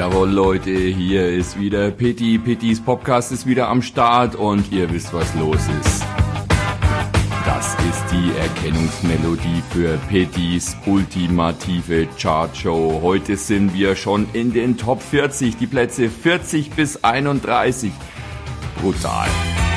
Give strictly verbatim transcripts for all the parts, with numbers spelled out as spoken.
Jawohl, Leute, hier ist wieder Pitti. Pittis Podcast ist wieder am Start und ihr wisst, was los ist. Das ist die Erkennungsmelodie für Pittis ultimative Chartshow. Heute sind wir schon in den Top vierzig, die Plätze vierzig bis einunddreißig. Brutal.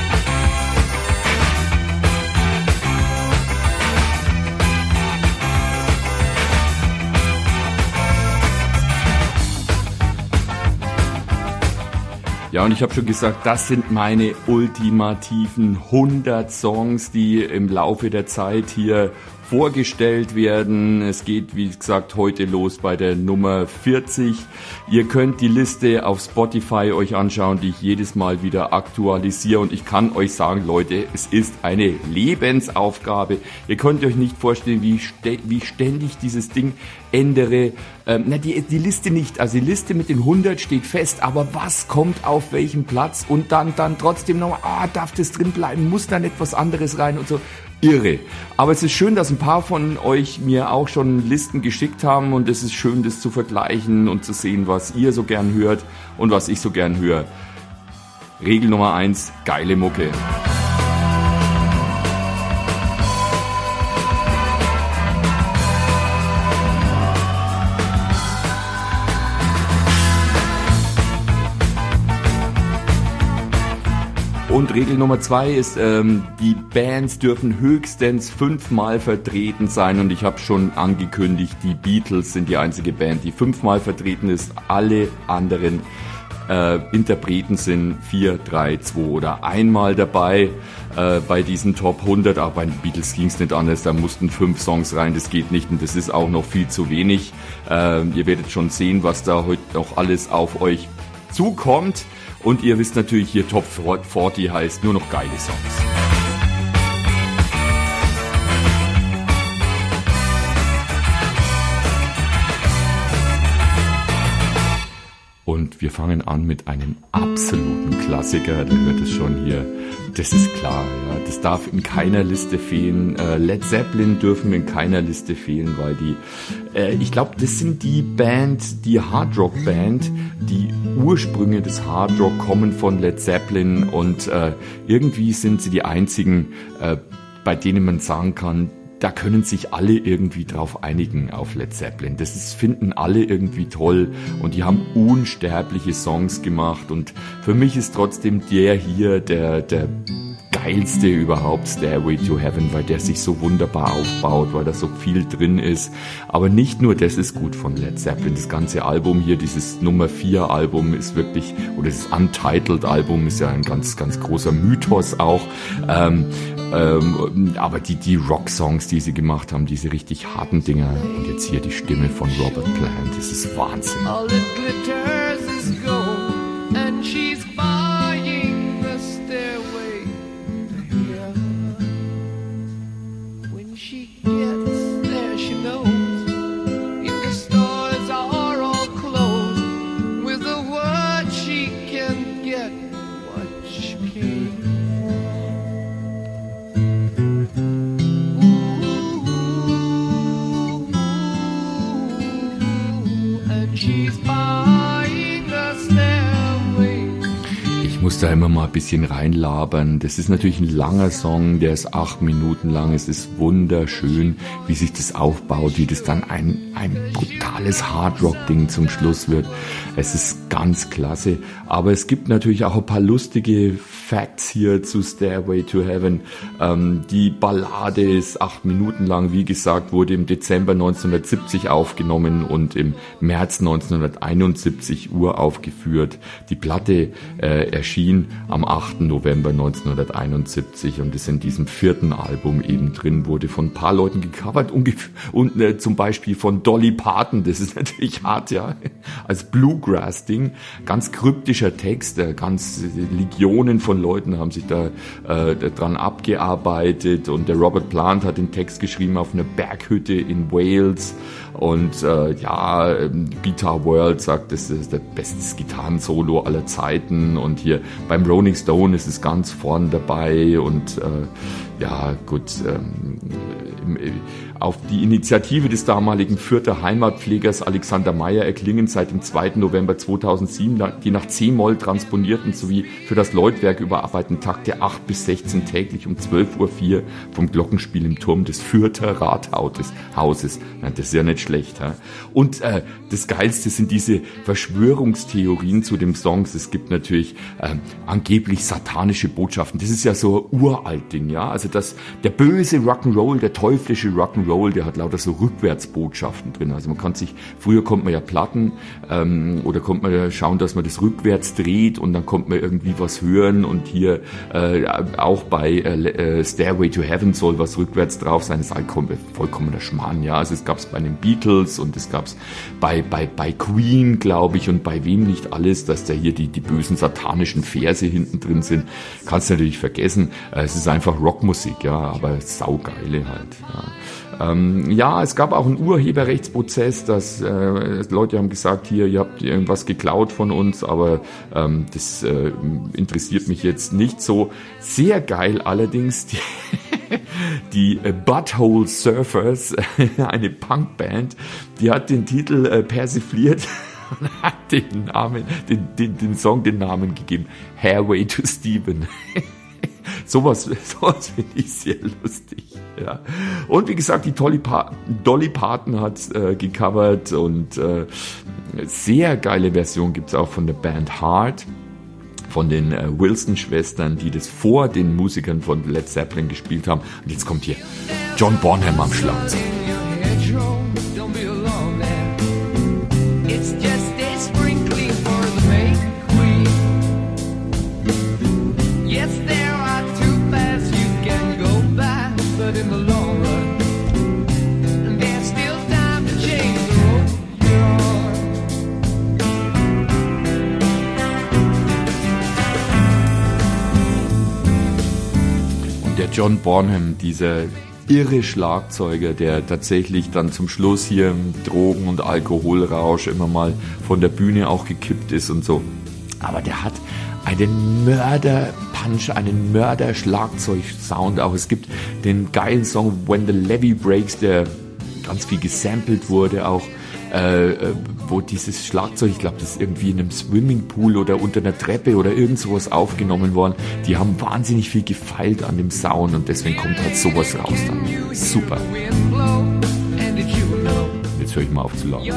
Ja, und ich habe schon gesagt, das sind meine ultimativen hundert Songs, die im Laufe der Zeit hier vorgestellt werden. Es geht, wie gesagt, heute los bei der Nummer vierzig. Ihr könnt die Liste auf Spotify euch anschauen, die ich jedes Mal wieder aktualisiere. Und ich kann euch sagen, Leute, es ist eine Lebensaufgabe. Ihr könnt euch nicht vorstellen, wie, st- wie ständig dieses Ding ändere. Ähm, na, die, die Liste nicht. Also die Liste mit den hundert steht fest. Aber was kommt auf welchem Platz? Und dann, dann trotzdem noch, ah, darf das drin bleiben? Muss dann etwas anderes rein und so. Irre. Aber es ist schön, dass ein paar von euch mir auch schon Listen geschickt haben und es ist schön, das zu vergleichen und zu sehen, was ihr so gern hört und was ich so gern höre. Regel Nummer eins, geile Mucke. Und Regel Nummer zwei ist, ähm, die Bands dürfen höchstens fünfmal vertreten sein. Und ich habe schon angekündigt, die Beatles sind die einzige Band, die fünfmal vertreten ist. Alle anderen äh, Interpreten sind vier, drei, zwei oder einmal dabei äh, bei diesen Top hundert. Aber bei den Beatles ging es nicht anders, da mussten fünf Songs rein, das geht nicht und das ist auch noch viel zu wenig. Äh, ihr werdet schon sehen, was da heute noch alles auf euch zukommt. Und ihr wisst natürlich, hier Top vierzig heißt nur noch geile Songs. Und wir fangen an mit einem absoluten Klassiker, da hört es schon hier. Das ist klar, ja, das darf in keiner Liste fehlen. Äh, Led Zeppelin dürfen in keiner Liste fehlen, weil die, äh, ich glaube, das sind die Band, die Hardrock-Band, die Ursprünge des Hardrock kommen von Led Zeppelin und äh, irgendwie sind sie die einzigen, äh, bei denen man sagen kann, da können sich alle irgendwie drauf einigen auf Led Zeppelin. Das ist, finden alle irgendwie toll und die haben unsterbliche Songs gemacht und für mich ist trotzdem der hier der, der geilste überhaupt, Stairway to Heaven, weil der sich so wunderbar aufbaut, weil da so viel drin ist. Aber nicht nur das ist gut von Led Zeppelin, das ganze Album hier, dieses Nummer vier Album ist wirklich, oder das Untitled Album ist ja ein ganz, ganz großer Mythos auch. Ähm, ähm, aber die, die Rock-Songs, die sie gemacht haben, diese richtig harten Dinger, und jetzt hier die Stimme von Robert Plant, das ist Wahnsinn. All it glitters is gold, and she's buying the stairway to heaven. When she gets there, she knows if the stores are all closed, with a word she can get what she came. Ich muss da immer mal ein bisschen reinlabern. Das ist natürlich ein langer Song, der ist acht Minuten lang. Es ist wunderschön, wie sich das aufbaut, wie das dann ein, ein brutales Hardrock-Ding zum Schluss wird. Es ist ganz klasse. Aber es gibt natürlich auch ein paar lustige Facts hier zu Stairway to Heaven. Ähm, die Ballade ist acht Minuten lang. Wie gesagt, wurde im Dezember neunzehnhundertsiebzig aufgenommen und im März neunzehnhunderteinundsiebzig uraufgeführt. Die Platte äh, erschien am achten November neunzehnhunderteinundsiebzig und ist in diesem vierten Album eben drin, wurde von ein paar Leuten gecovert und, und äh, zum Beispiel von Dolly Parton, das ist natürlich hart, ja, als Bluegrass-Ding, ganz kryptischer Text, äh, ganz äh, Legionen von Leuten haben sich da äh, dran abgearbeitet und der Robert Plant hat den Text geschrieben auf einer Berghütte in Wales und äh, ja, Guitar World sagt, das ist der beste Gitarrensolo aller Zeiten und hier beim Rolling Stone ist es ganz vorn dabei und äh, ja gut, ähm, auf die Initiative des damaligen Fürther Heimatpflegers Alexander Meyer erklingen seit dem zweiten November zweitausendsieben die nach C-Moll transponierten sowie für das Läutwerk überarbeiteten Takte acht bis sechzehn täglich um zwölf Uhr vier vom Glockenspiel im Turm des Fürther Rathauses. Na, das ist ja nicht schlecht. Ha? Und äh, das Geilste sind diese Verschwörungstheorien zu dem Songs. Es gibt natürlich äh, angeblich satanische Botschaften. Das ist ja so ein uralt Ding, ja. Also das, der böse Rock'n'Roll, der teuflische Rock'n'Roll, der hat lauter so Rückwärtsbotschaften drin. Also man kann sich, früher konnte man ja Platten ähm, oder konnte man ja schauen, dass man das rückwärts dreht und dann konnte man irgendwie was hören und hier äh, auch bei äh, Stairway to Heaven soll was rückwärts drauf sein. Das ist vollkommener Schmarrn, ja. Also es gab es bei den Beatles und es gab es bei, bei, bei Queen, glaube ich, und bei wem nicht alles, dass da hier die, die bösen satanischen Verse hinten drin sind. Kannst du natürlich vergessen. Es ist einfach Rockmusik, ja, aber saugeile halt, ja. Ähm, ja, es gab auch einen Urheberrechtsprozess, dass äh, Leute haben gesagt, hier, ihr habt irgendwas geklaut von uns, aber ähm, das äh, interessiert mich jetzt nicht so. Sehr geil allerdings die, die äh, Butthole Surfers, eine Punkband, die hat den Titel äh, persifliert und hat den Namen, den, den, den Song den Namen gegeben, Hairway to Steven. Sowas, sowas finde ich sehr lustig. Ja. Und wie gesagt, die Dolly, pa- Dolly Parton hat äh, gecovert und äh, sehr geile Version gibt es auch von der Band Heart, von den äh, Wilson-Schwestern, die das vor den Musikern von Led Zeppelin gespielt haben. Und jetzt kommt hier John Bonham am Schlagzeug. John Bonham, dieser irre Schlagzeuger, der tatsächlich dann zum Schluss hier im Drogen- und Alkoholrausch immer mal von der Bühne auch gekippt ist und so. Aber der hat einen Mörder-Punch, einen Mörder-Schlagzeug-Sound auch. Es gibt den geilen Song When the Levee Breaks, der ganz viel gesampelt wurde auch, äh, wo dieses Schlagzeug, ich glaube, das ist irgendwie in einem Swimmingpool oder unter einer Treppe oder irgend sowas aufgenommen worden. Die haben wahnsinnig viel gefeilt an dem Sound und deswegen kommt halt sowas raus dann. Super. Jetzt höre ich mal auf zu lachen.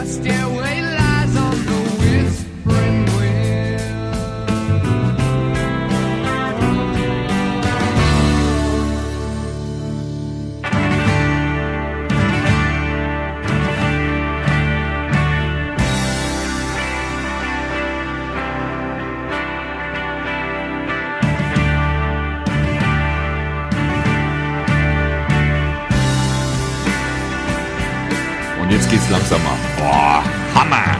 Jetzt geht's langsam ab. Boah, Hammer!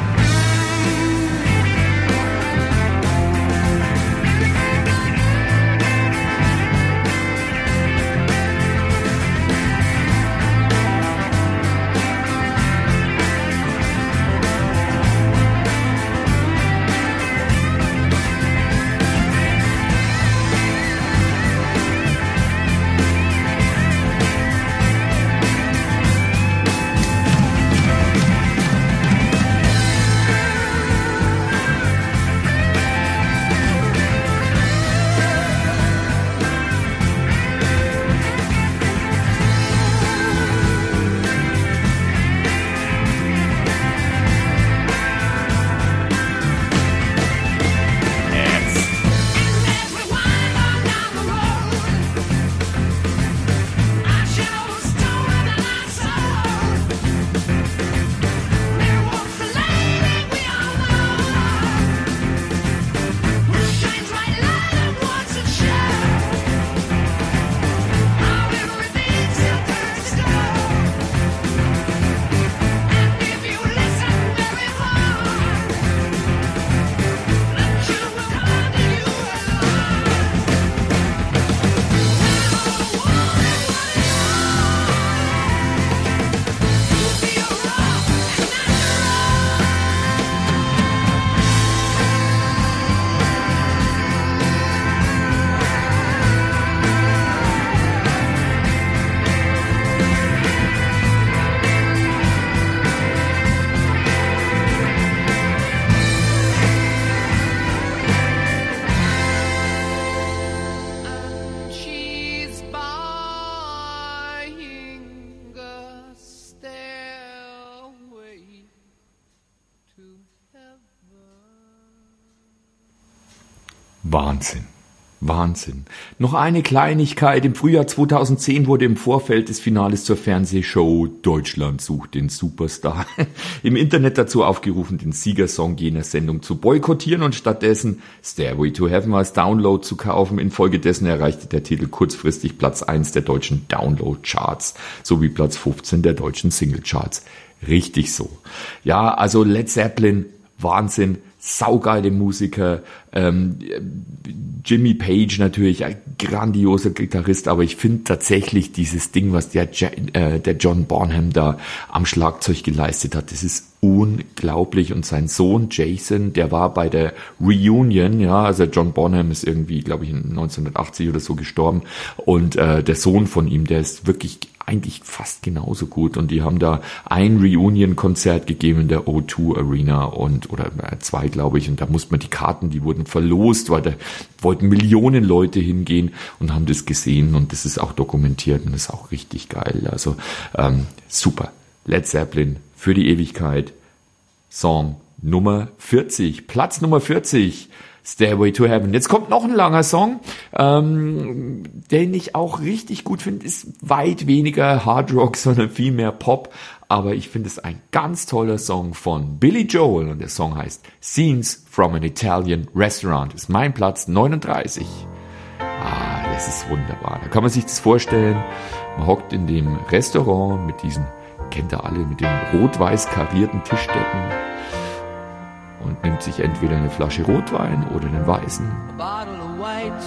Wahnsinn. Wahnsinn. Noch eine Kleinigkeit. Im Frühjahr zweitausendzehn wurde im Vorfeld des Finales zur Fernsehshow Deutschland sucht den Superstar im Internet dazu aufgerufen, den Siegersong jener Sendung zu boykottieren und stattdessen Stairway to Heaven als Download zu kaufen. Infolgedessen erreichte der Titel kurzfristig Platz eins der deutschen Download-Charts sowie Platz fünfzehn der deutschen Single-Charts. Richtig so. Ja, also Led Zeppelin, Wahnsinn. Saugeile Musiker, ähm, Jimmy Page natürlich, ein grandioser Gitarrist, aber ich finde tatsächlich dieses Ding, was der, äh, der John Bonham da am Schlagzeug geleistet hat, das ist unglaublich. Und sein Sohn Jason, der war bei der Reunion, ja, also John Bonham ist irgendwie, glaube ich, neunzehnhundertachtzig oder so gestorben und äh, der Sohn von ihm, der ist wirklich eigentlich fast genauso gut und die haben da ein Reunion-Konzert gegeben in der O zwei Arena und oder zwei, glaube ich, und da musste man die Karten, die wurden verlost, weil da wollten Millionen Leute hingehen und haben das gesehen und das ist auch dokumentiert und das ist auch richtig geil, also ähm, super. Led Zeppelin für die Ewigkeit, Song Nummer vierzig, Platz Nummer vierzig, Stairway to Heaven. Jetzt kommt noch ein langer Song, ähm, den ich auch richtig gut finde, ist weit weniger Hard Rock, sondern viel mehr Pop, aber ich finde es ein ganz toller Song von Billy Joel und der Song heißt Scenes from an Italian Restaurant. Ist mein Platz neununddreißig. Ah, das ist wunderbar. Da kann man sich das vorstellen, man hockt in dem Restaurant mit diesen, kennt ihr alle, mit den rot-weiß karierten Tischdecken und nimmt sich entweder eine Flasche Rotwein oder einen weißen. A bottle of white,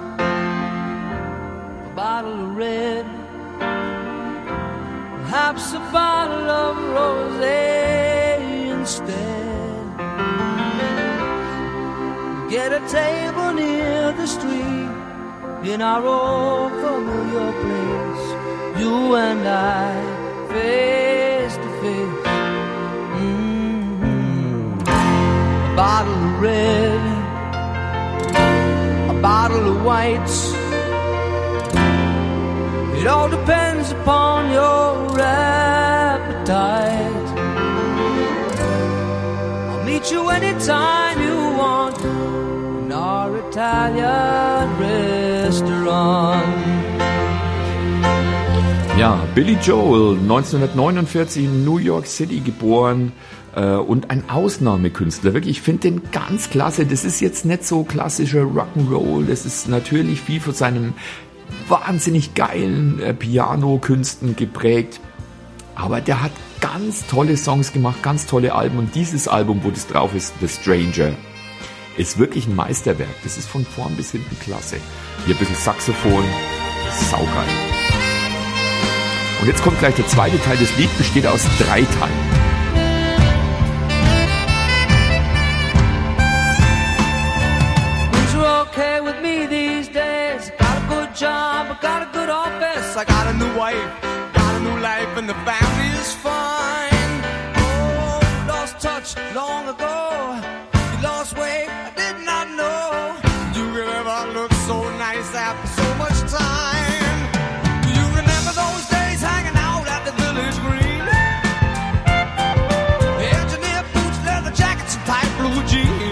a bottle of red, perhaps a bottle of rosé instead. Get a table near the street in our old familiar place, you and I face to face. A bottle of red, a bottle of white. It all depends upon your appetite. I'll meet you anytime you want in our Italian restaurant. Ja, Billy Joel, neunzehnhundertneunundvierzig in New York City geboren. Und ein Ausnahmekünstler, wirklich, ich finde den ganz klasse. Das ist jetzt nicht so klassischer Rock'n'Roll, das ist natürlich viel von seinem wahnsinnig geilen äh, Piano-Künsten geprägt, aber der hat ganz tolle Songs gemacht, ganz tolle Alben und dieses Album, wo das drauf ist, The Stranger, ist wirklich ein Meisterwerk. Das ist von vorn bis hinten klasse. Hier ein bisschen Saxophon, saugeil. Und jetzt kommt gleich der zweite Teil. Das Lied besteht aus drei Teilen. Okay with me these days. Got a good job, I got a good office. I got a new wife, got a new life, and the family is fine. Oh, lost touch long ago. You lost weight, I did not know. You could ever look so nice after so much time. Do you remember those days hanging out at the Village Green? Engineer boots, leather jackets, and tight blue jeans.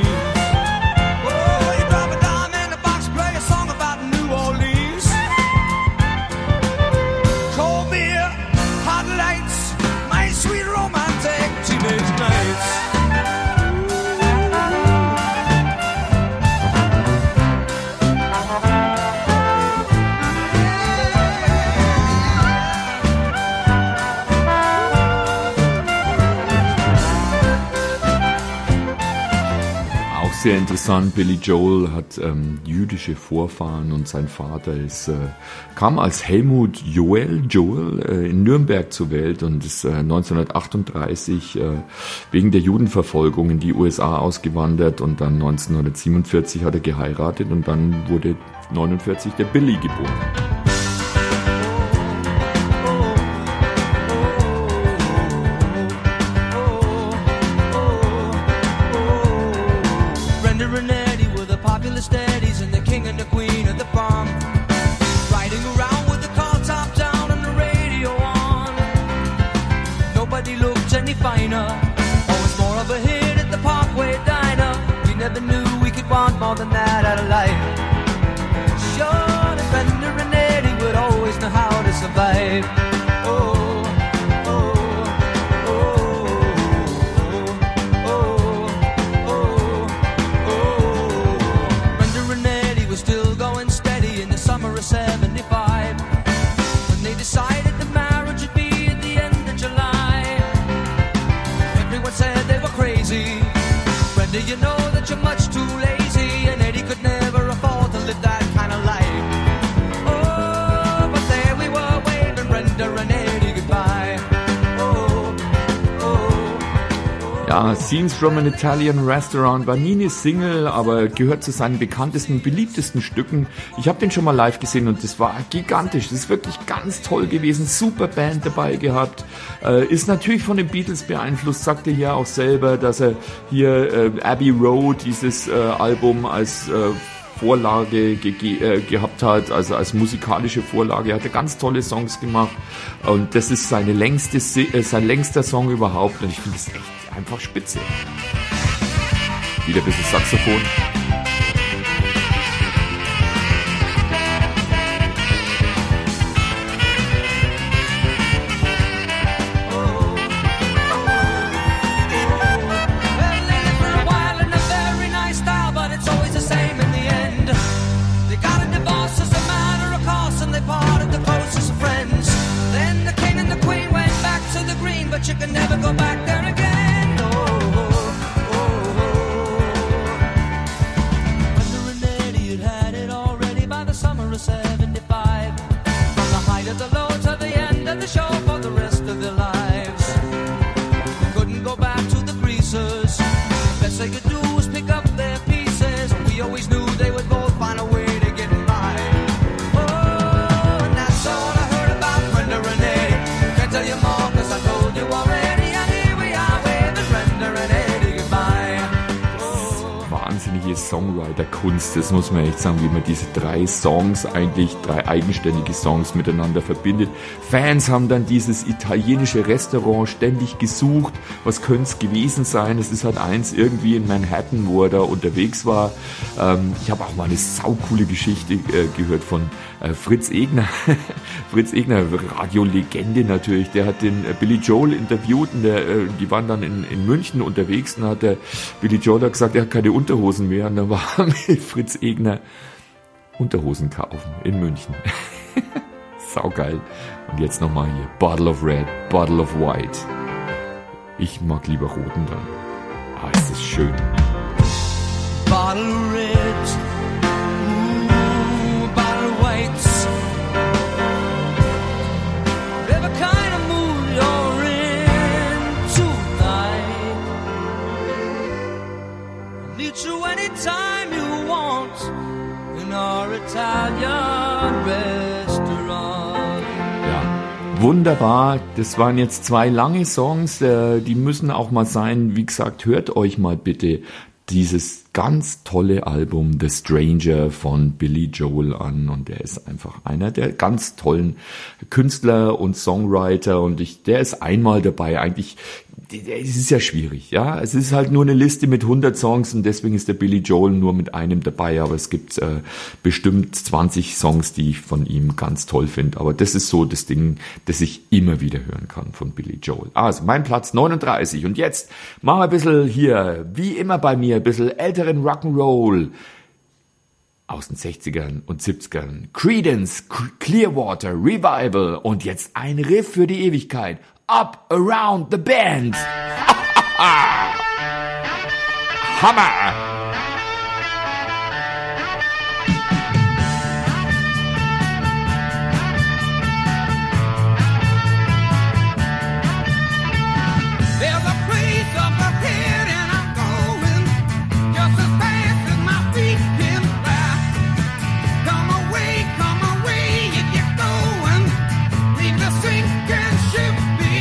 Sehr interessant, Billy Joel hat ähm, jüdische Vorfahren und sein Vater ist, äh, kam als Helmut Joel, Joel äh, in Nürnberg zur Welt und ist äh, neunzehnhundertachtunddreißig äh, wegen der Judenverfolgung in die U S A ausgewandert und dann neunzehnhundertsiebenundvierzig hat er geheiratet und dann wurde neunundvierzig der Billy geboren. More than that. had a life. Sure, the Brenda and Eddie would always know how to survive. Oh, oh, oh, oh, oh, oh. Brenda and Eddie were still going steady in the summer of seventy-five. When they decided the marriage would be at the end of July. Everyone said they were crazy. Brenda, you know that you're much too lazy, and Eddie could never afford to live that kind of life. Oh, but there we were waving Brenda and Eddie goodbye. Oh, oh, oh. Ja, Scenes from an Italian Restaurant war nie eine Single, aber gehört zu seinen bekanntesten, beliebtesten Stücken. Ich habe den schon mal live gesehen und das war gigantisch. Das ist wirklich ganz toll gewesen. Super Band dabei gehabt. Äh, ist natürlich von den Beatles beeinflusst. Sagte ja auch selber, dass er hier äh, Abbey Road, dieses äh, Album als äh, Vorlage ge- äh, gehabt hat, also als musikalische Vorlage. Er hatte ganz tolle Songs gemacht und das ist seine längste, äh, sein längster Song überhaupt und ich finde es echt einfach spitze. Wieder ein bisschen Saxophon. But you can never go back there again. Oh, oh, oh, oh. Brenda and Eddie had had it already by the summer of seventy-five. From the height of the low to the end of the show for the rest of their lives. They couldn't go back to the creases. The best they could do was pick up their pieces. We always knew they would both find a way to get by. Oh, and that's all I heard about Brenda and Eddie. Can't tell you more cause I told you already. And here we are with Brenda and Eddie goodbye. Oh. Wahnsinnige Songwriter-Kunst, das muss man echt sagen, wie man diese drei Songs, eigentlich drei eigenständige Songs miteinander verbindet. Fans haben dann dieses italienische Restaurant ständig gesucht, was könnte es gewesen sein? Es ist halt eins irgendwie in Manhattan, wo er da unterwegs war. Ähm, ich habe auch mal eine saucoole Geschichte äh, gehört von äh, Fritz Egner. Fritz Egner, Radiolegende natürlich, der hat den äh, Billy Joel interviewt und der, äh, die waren dann in, in München unterwegs und hat der Billy Joel hat gesagt, er hat keine Unterhosen mehr und dann war mit Fritz Egner Unterhosen kaufen in München. Saugeil. Und jetzt nochmal hier, Bottle of Red, Bottle of White. Ich mag lieber roten dann. Ah, ist das schön. Bottle of red, ooh, bottle of whites. Whatever kind of mood you're in tonight, I'll meet you anytime you want in our Italian restaurant. Ja, wunderbar. Das waren jetzt zwei lange Songs, äh, die müssen auch mal sein. Wie gesagt, hört euch mal bitte dieses ganz tolle Album The Stranger von Billy Joel an und der ist einfach einer der ganz tollen Künstler und Songwriter und ich, der ist einmal dabei. Eigentlich, es ist ja schwierig, ja. Es ist halt nur eine Liste mit hundert Songs und deswegen ist der Billy Joel nur mit einem dabei, aber es gibt äh, bestimmt zwanzig Songs, die ich von ihm ganz toll finde. Aber das ist so das Ding, das ich immer wieder hören kann von Billy Joel. Also mein Platz neununddreißig und jetzt machen wir ein bisschen hier, wie immer bei mir, ein bisschen älteren Rock'n'Roll aus den sechzigern und siebzigern. Creedence Clearwater Revival und jetzt ein Riff für die Ewigkeit. Up Around the Bend. Hammer!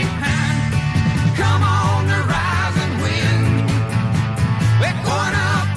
Come on, the rising wind. We're going up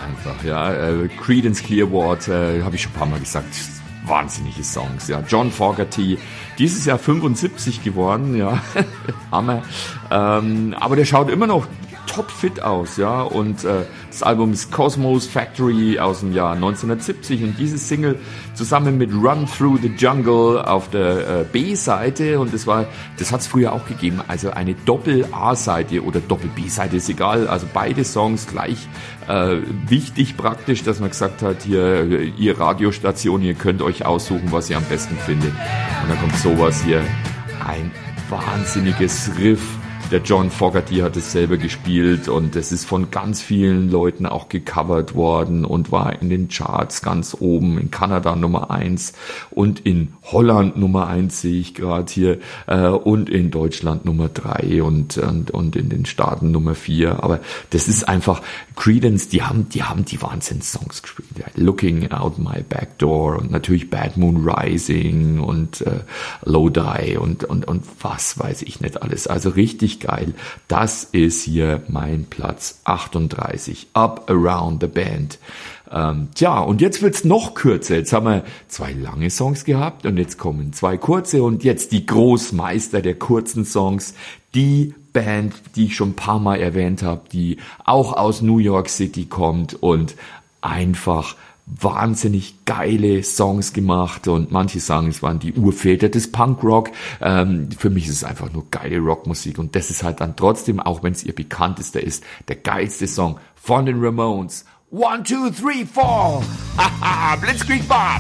einfach, ja. Äh, Creedence Clearwater, äh, habe ich schon ein paar Mal gesagt, wahnsinnige Songs, ja. John Fogerty, dieses Jahr fünfundsiebzig geworden, ja. Hammer. Ähm, aber der schaut immer noch topfit aus, ja, und äh, das Album ist Cosmos Factory aus dem Jahr neunzehnhundertsiebzig und diese Single zusammen mit Run Through the Jungle auf der äh, B-Seite, und das war, das hat es früher auch gegeben, also eine Doppel-A-Seite oder Doppel-B-Seite, ist egal, also beide Songs gleich äh, wichtig praktisch, dass man gesagt hat, hier, ihr Radiostation, ihr könnt euch aussuchen, was ihr am besten findet, und dann kommt sowas hier, ein wahnsinniges Riff. Der John Fogerty hat es selber gespielt und es ist von ganz vielen Leuten auch gecovert worden und war in den Charts ganz oben, in Kanada Nummer eins und in Holland Nummer eins sehe ich gerade hier äh, und in Deutschland Nummer drei und, und, und in den Staaten Nummer vier. Aber das ist einfach, Creedence, die haben die haben die Wahnsinns-Songs gespielt. Ja. Looking Out My Back Door und natürlich Bad Moon Rising und äh, Lodi und, und, und was weiß ich nicht alles. Also richtig geil. Das ist hier mein Platz achtunddreißig. Up Around the Band. Ähm, tja, und jetzt wird's noch kürzer. Jetzt haben wir zwei lange Songs gehabt und jetzt kommen zwei kurze und jetzt die Großmeister der kurzen Songs. Die Band, die ich schon ein paar Mal erwähnt habe, die auch aus New York City kommt und einfach wahnsinnig geile Songs gemacht und manche sagen, es waren die Urväter des Punkrock. Ähm, für mich ist es einfach nur geile Rockmusik und das ist halt dann trotzdem, auch wenn es ihr bekanntester ist, der geilste Song von den Ramones. One, two, three, four. Haha, Blitzkrieg Bob.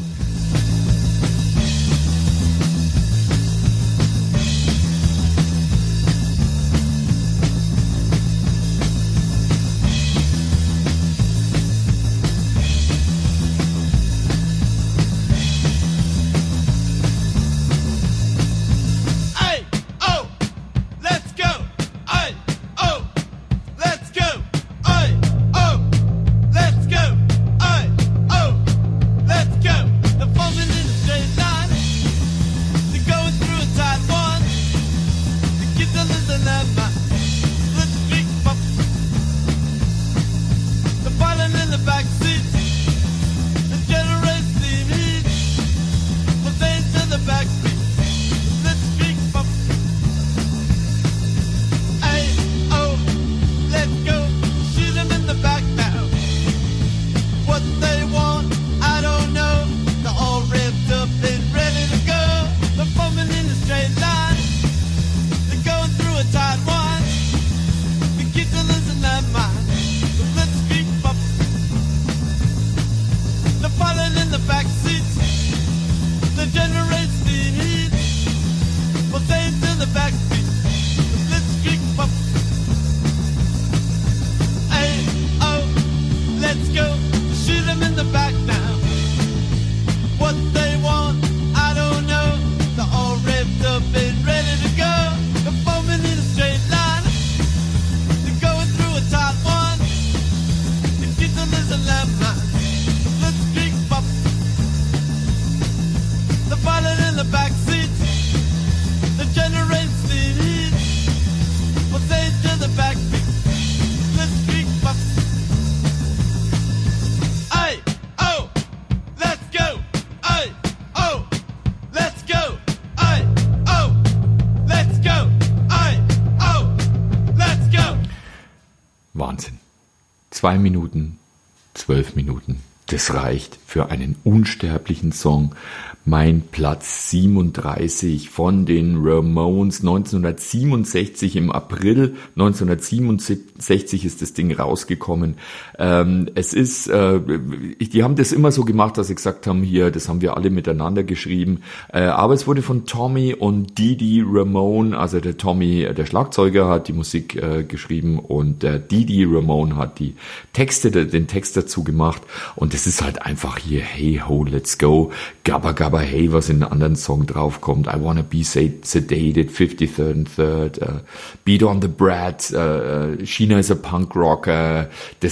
Zwei Minuten, zwölf Minuten. Das reicht für einen unsterblichen Song. Mein Platz siebenunddreißig von den Ramones neunzehnhundertsiebenundsechzig. Im April neunzehnhundertsiebenundsechzig ist das Ding rausgekommen. Ähm, es ist, äh, die haben das immer so gemacht, dass sie gesagt haben, hier, das haben wir alle miteinander geschrieben. Äh, aber es wurde von Tommy und Didi Ramone, also der Tommy, der Schlagzeuger, hat die Musik äh, geschrieben und der Didi Ramone hat die Texte, den Text dazu gemacht. Und das ist halt einfach hier, hey ho, let's go, gabba gabba hey, was in einem anderen Song draufkommt, I wanna be sedated, fifty-third and third, uh, Beat on the Brat, uh, China is a Punk Rocker, das sind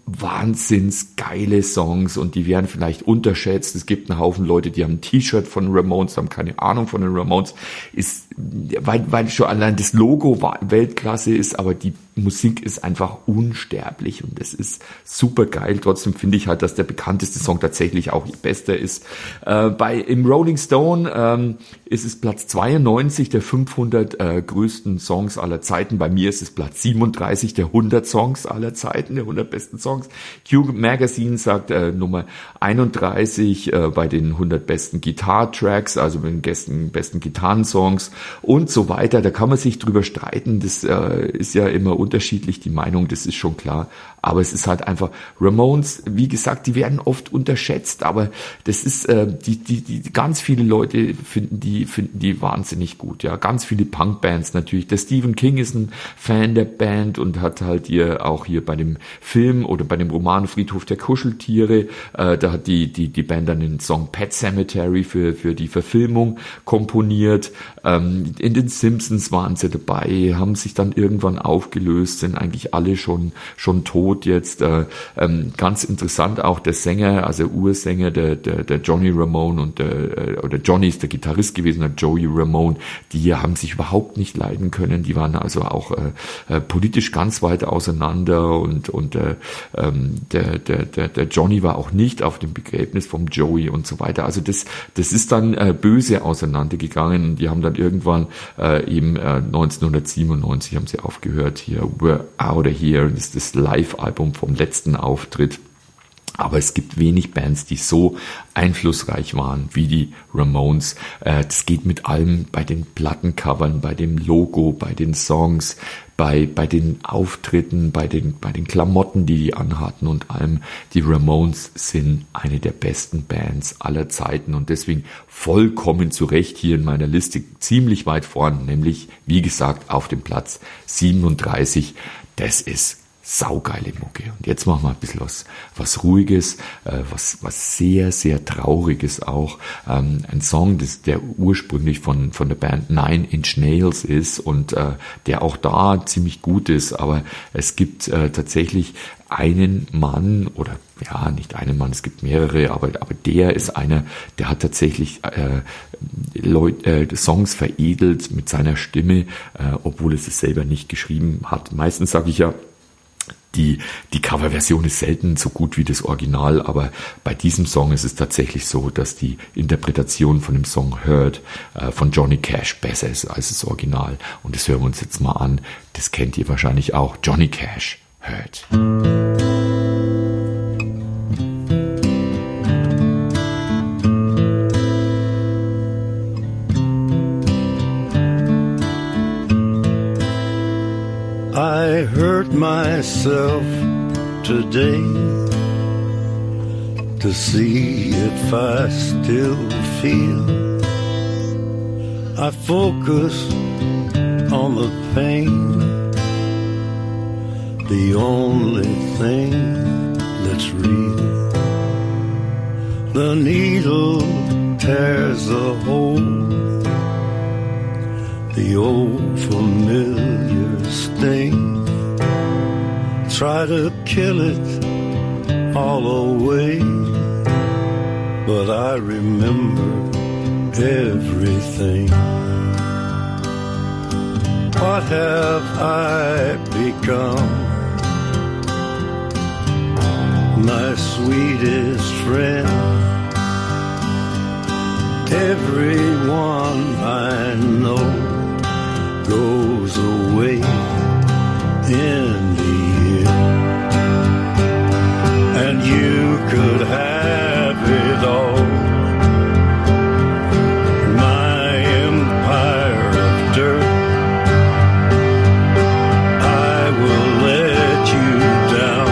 wahnsinns geile Songs und die werden vielleicht unterschätzt. Es gibt einen Haufen Leute, die haben ein T-Shirt von Ramones, haben keine Ahnung von den Ramones, ist, weil, weil schon allein das Logo Weltklasse ist, aber die Musik ist einfach unsterblich und es ist super geil. Trotzdem finde ich halt, dass der bekannteste Song tatsächlich auch ihr bester ist. Äh, bei im Rolling Stone ähm, ist es Platz zweiundneunzig der fünfhundert äh, größten Songs aller Zeiten. Bei mir ist es Platz siebenunddreißig der hundert Songs aller Zeiten, der hundert besten Songs. Q Magazine sagt äh, Nummer einunddreißig äh, bei den hundert besten Guitar-Tracks, also mit den besten, besten Gitarrensongs und so weiter. Da kann man sich drüber streiten. Das äh, ist ja immer unterschiedlich, die Meinung, das ist schon klar. Aber es ist halt einfach, Ramones, wie gesagt, die werden oft unterschätzt, aber das ist, äh, die, die, die, ganz viele Leute finden die, finden die wahnsinnig gut, ja. Ganz viele Punkbands natürlich. Der Stephen King ist ein Fan der Band und hat halt hier auch hier bei dem Film oder bei dem Roman Friedhof der Kuscheltiere, äh, da hat die, die, die Band dann den Song Pet Cemetery für, für die Verfilmung komponiert. Ähm, in den Simpsons waren sie dabei, haben sich dann irgendwann aufgelöst, sind eigentlich alle schon, schon tot jetzt. Äh, ähm, ganz interessant auch der Sänger, also Ursänger, der, der, der Johnny Ramone und der, oder Johnny ist der Gitarrist gewesen, der Joey Ramone, die haben sich überhaupt nicht leiden können. Die waren also auch äh, politisch ganz weit auseinander und, und äh, ähm, der, der, der, der Johnny war auch nicht auf dem Begräbnis vom Joey und so weiter. Also das, das ist dann äh, böse auseinandergegangen und die haben dann irgendwann äh, eben äh, neunzehnhundertsiebenundneunzig haben sie aufgehört hier. We're Outta Here, das ist das Live-Album vom letzten Auftritt. Aber es gibt wenig Bands, die so einflussreich waren wie die Ramones. Das geht mit allem bei den Plattencovern, bei dem Logo, bei den Songs, bei, bei den Auftritten, bei den, bei den Klamotten, die die anhatten und allem. Die Ramones sind eine der besten Bands aller Zeiten und deswegen vollkommen zu Recht hier in meiner Liste ziemlich weit vorn, nämlich, wie gesagt, auf dem Platz siebenunddreißig. Das ist saugeile Mucke. Und jetzt machen wir ein bisschen was, was Ruhiges, äh, was, was sehr, sehr Trauriges auch. Ähm, ein Song, das, der ursprünglich von, von der Band Nine Inch Nails ist und äh, der auch da ziemlich gut ist, aber es gibt äh, tatsächlich einen Mann oder ja, nicht einen Mann, es gibt mehrere, aber, aber der ist einer, der hat tatsächlich äh, Leut, äh, Songs veredelt mit seiner Stimme, äh, obwohl es es selber nicht geschrieben hat. Meistens sage ich ja, Die, die Coverversion ist selten so gut wie das Original, aber bei diesem Song ist es tatsächlich so, dass die Interpretation von dem Song Hurt äh, von Johnny Cash besser ist als das Original. Und das hören wir uns jetzt mal an. Das kennt ihr wahrscheinlich auch. Johnny Cash, Hurt. I hurt myself today to see if I still feel. I focus on the pain, the only thing that's real. The needle tears a hole, the old familiar sting. Try to kill it all away, but I remember everything. What have I become? My sweetest friend. Everyone I know goes away in the end, and you could have it all. My empire of dirt, I will let you down.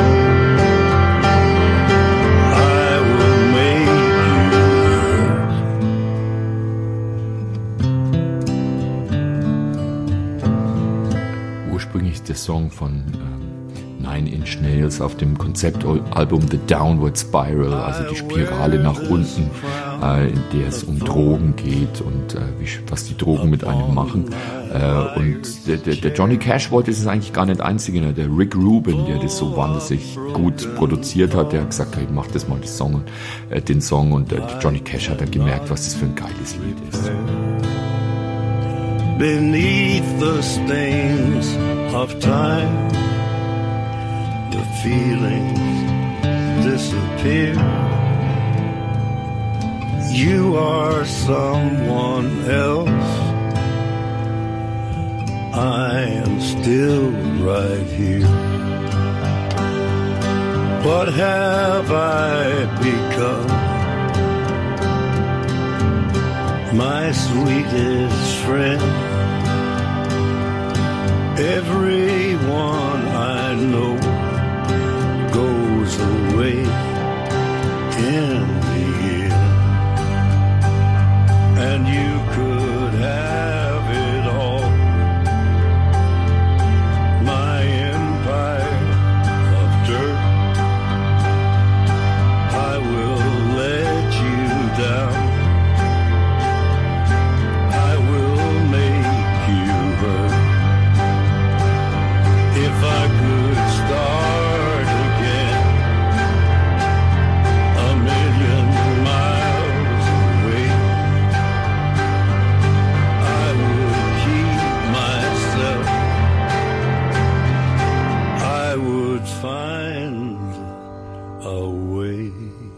I will make you hurt. Ursprünglich ist der Song von ähm, Nine Inch Nails auf dem Konzeptalbum The Downward Spiral, also die Spirale nach unten, äh, in der es um Drogen geht und äh, wie, was die Drogen mit einem machen. Äh, und der, der, der Johnny Cash wollte es eigentlich gar nicht einzige, ne? Der Rick Rubin, der das so wahnsinnig gut produziert hat, der hat gesagt, hey, mach das mal das Song, äh, den Song und äh, Johnny Cash hat dann gemerkt, was das für ein geiles Lied ist. Beneath the stains of time, the feelings disappear. You are someone else. I am still right here. What have I become? My sweetest friend. Everyone I know goes away in the end, and you could have it all. My empire of dirt, I will let you down. I will make you hurt. If I could start again, a million miles away, I would keep myself, I would find a way.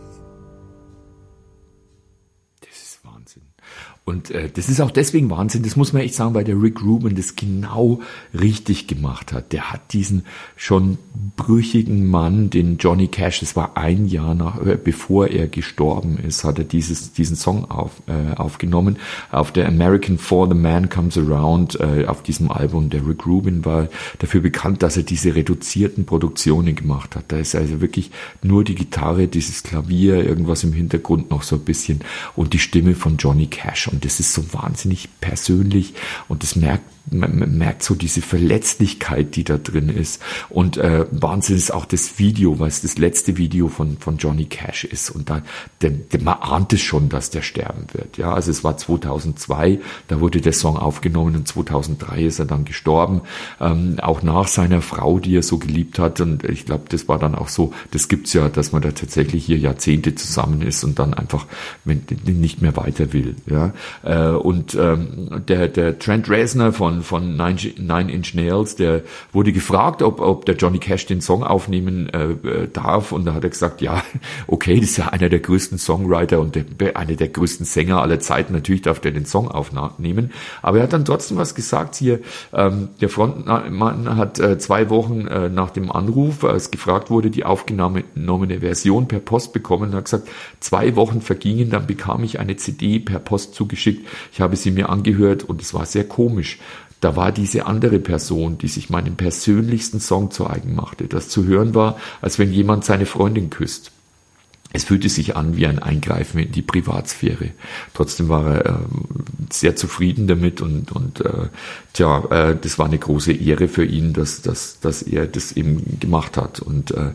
Das ist Wahnsinn. Und äh, das ist auch deswegen Wahnsinn, das muss man echt sagen, weil der Rick Rubin das genau richtig gemacht hat. Der hat diesen schon brüchigen Mann, den Johnny Cash, das war ein Jahr nach, äh, bevor er gestorben ist, hat er dieses, diesen Song auf, äh, aufgenommen. Auf der American For the Man Comes Around, äh, auf diesem Album. Der Rick Rubin war dafür bekannt, dass er diese reduzierten Produktionen gemacht hat. Da ist also wirklich nur die Gitarre, dieses Klavier, irgendwas im Hintergrund noch so ein bisschen und die Stimme von Johnny Cash. Und das ist so wahnsinnig persönlich und das merkt, man, man merkt so diese Verletzlichkeit, die da drin ist. Und äh, Wahnsinn ist auch das Video, weil es das letzte Video von von Johnny Cash ist. Und da, der, der, man ahnt es schon, dass der sterben wird. Ja, also es war zweitausendzwei, da wurde der Song aufgenommen und zweitausenddrei ist er dann gestorben. Ähm, auch nach seiner Frau, die er so geliebt hat. Und ich glaube, das war dann auch so, das gibt's ja, dass man da tatsächlich hier Jahrzehnte zusammen ist und dann einfach nicht mehr weiter will. Ja. Äh, und ähm, der, der Trent Reznor von von Nine Inch Nails, der wurde gefragt, ob ob der Johnny Cash den Song aufnehmen äh, darf, und da hat er gesagt, ja, okay, das ist ja einer der größten Songwriter und der, einer der größten Sänger aller Zeiten, natürlich darf der den Song aufnehmen, aber er hat dann trotzdem was gesagt hier, ähm, der Frontmann hat äh, zwei Wochen äh, nach dem Anruf, als gefragt wurde, die aufgenommene Version per Post bekommen und hat gesagt, zwei Wochen vergingen, dann bekam ich eine C D per Post zugeschickt, ich habe sie mir angehört und es war sehr komisch. Da war diese andere Person, die sich meinen persönlichsten Song zu eigen machte, das zu hören war, als wenn jemand seine Freundin küsst. Es fühlte sich an wie ein Eingreifen in die Privatsphäre. Trotzdem war er äh, sehr zufrieden damit und, und äh, tja, äh, das war eine große Ehre für ihn, dass, dass, dass er das eben gemacht hat. Und äh,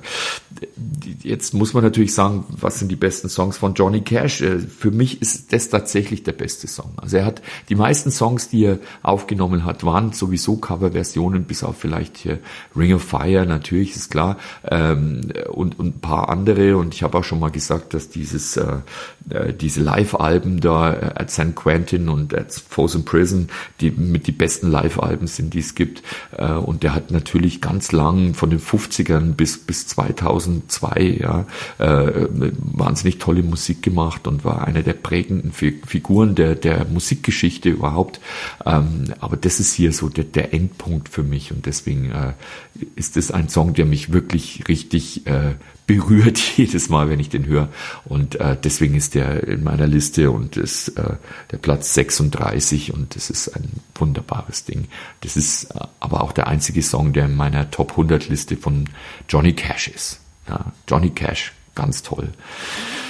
jetzt muss man natürlich sagen, was sind die besten Songs von Johnny Cash? Äh, für mich ist das tatsächlich der beste Song. Also er hat die meisten Songs, die er aufgenommen hat, waren sowieso Coverversionen, bis auf vielleicht hier Ring of Fire, natürlich ist klar, ähm, und, und ein paar andere. Und ich habe auch schon mal gesagt, dass dieses äh, diese Live-Alben da äh, at San Quentin und at Folsom Prison, die mit die besten Live-Alben sind, die es gibt. Äh, und der hat natürlich ganz lang von den fünfzigern bis bis zweitausendzwei ja äh, wahnsinnig tolle Musik gemacht und war eine der prägenden Figuren der der Musikgeschichte überhaupt. Ähm, aber das ist hier so der, der Endpunkt für mich und deswegen äh, ist es ein Song, der mich wirklich richtig äh, berührt jedes Mal, wenn ich den höre. Und äh, deswegen ist der in meiner Liste und ist äh, der Platz sechsunddreißig und das ist ein wunderbares Ding. Das ist äh, aber auch der einzige Song, der in meiner Top hundert Liste von Johnny Cash ist. Ja, Johnny Cash, ganz toll.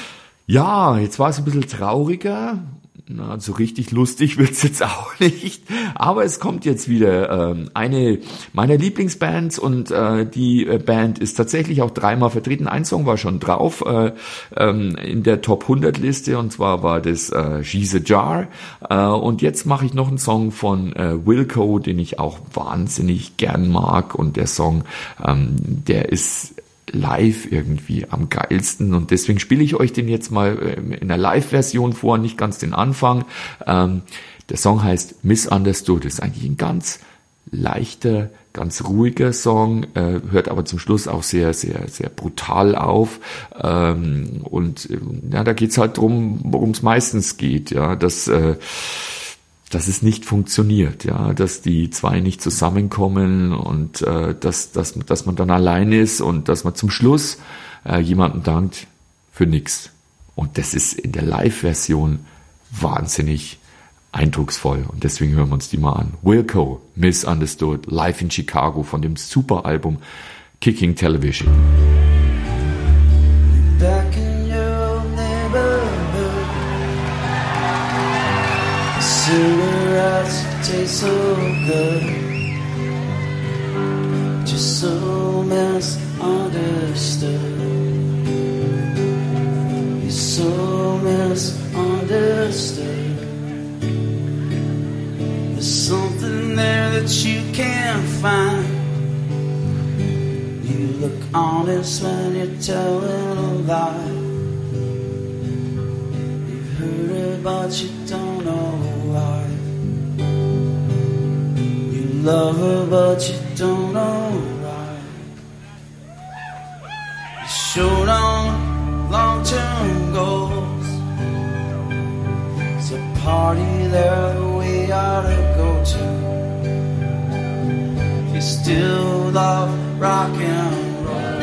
Ja, jetzt war es ein bisschen trauriger. Na, so richtig lustig wird's jetzt auch nicht. Aber es kommt jetzt wieder ähm, eine meiner Lieblingsbands und äh, die äh, Band ist tatsächlich auch dreimal vertreten. Ein Song war schon drauf äh, ähm, in der Top hundert Liste und zwar war das äh, She's a Jar. Äh, und jetzt mache ich noch einen Song von äh, Wilco, den ich auch wahnsinnig gern mag und der Song, ähm, der ist live irgendwie am geilsten und deswegen spiele ich euch den jetzt mal in der Live-Version vor, nicht ganz den Anfang. Ähm, der Song heißt Misunderstood, ist eigentlich ein ganz leichter, ganz ruhiger Song, äh, hört aber zum Schluss auch sehr, sehr, sehr brutal auf ähm, und ja, da geht's halt drum, worum es meistens geht, ja, dass äh, dass es nicht funktioniert, ja, dass die zwei nicht zusammenkommen und äh, dass, dass, dass man dann allein ist und dass man zum Schluss äh, jemandem dankt für nichts. Und das ist in der Live-Version wahnsinnig eindrucksvoll und deswegen hören wir uns die mal an. Wilco, Misunderstood, live in Chicago von dem Superalbum Kicking Television. Back in your neighborhood, cigarettes taste so good, just so misunderstood. You're so misunderstood. There's something there that you can't find. You look honest when you're telling a lie. You've heard it but you don't know why. You love her but you don't know why. You showed on long-term goals. It's a party there that we ought to go to. If you still love rock and roll,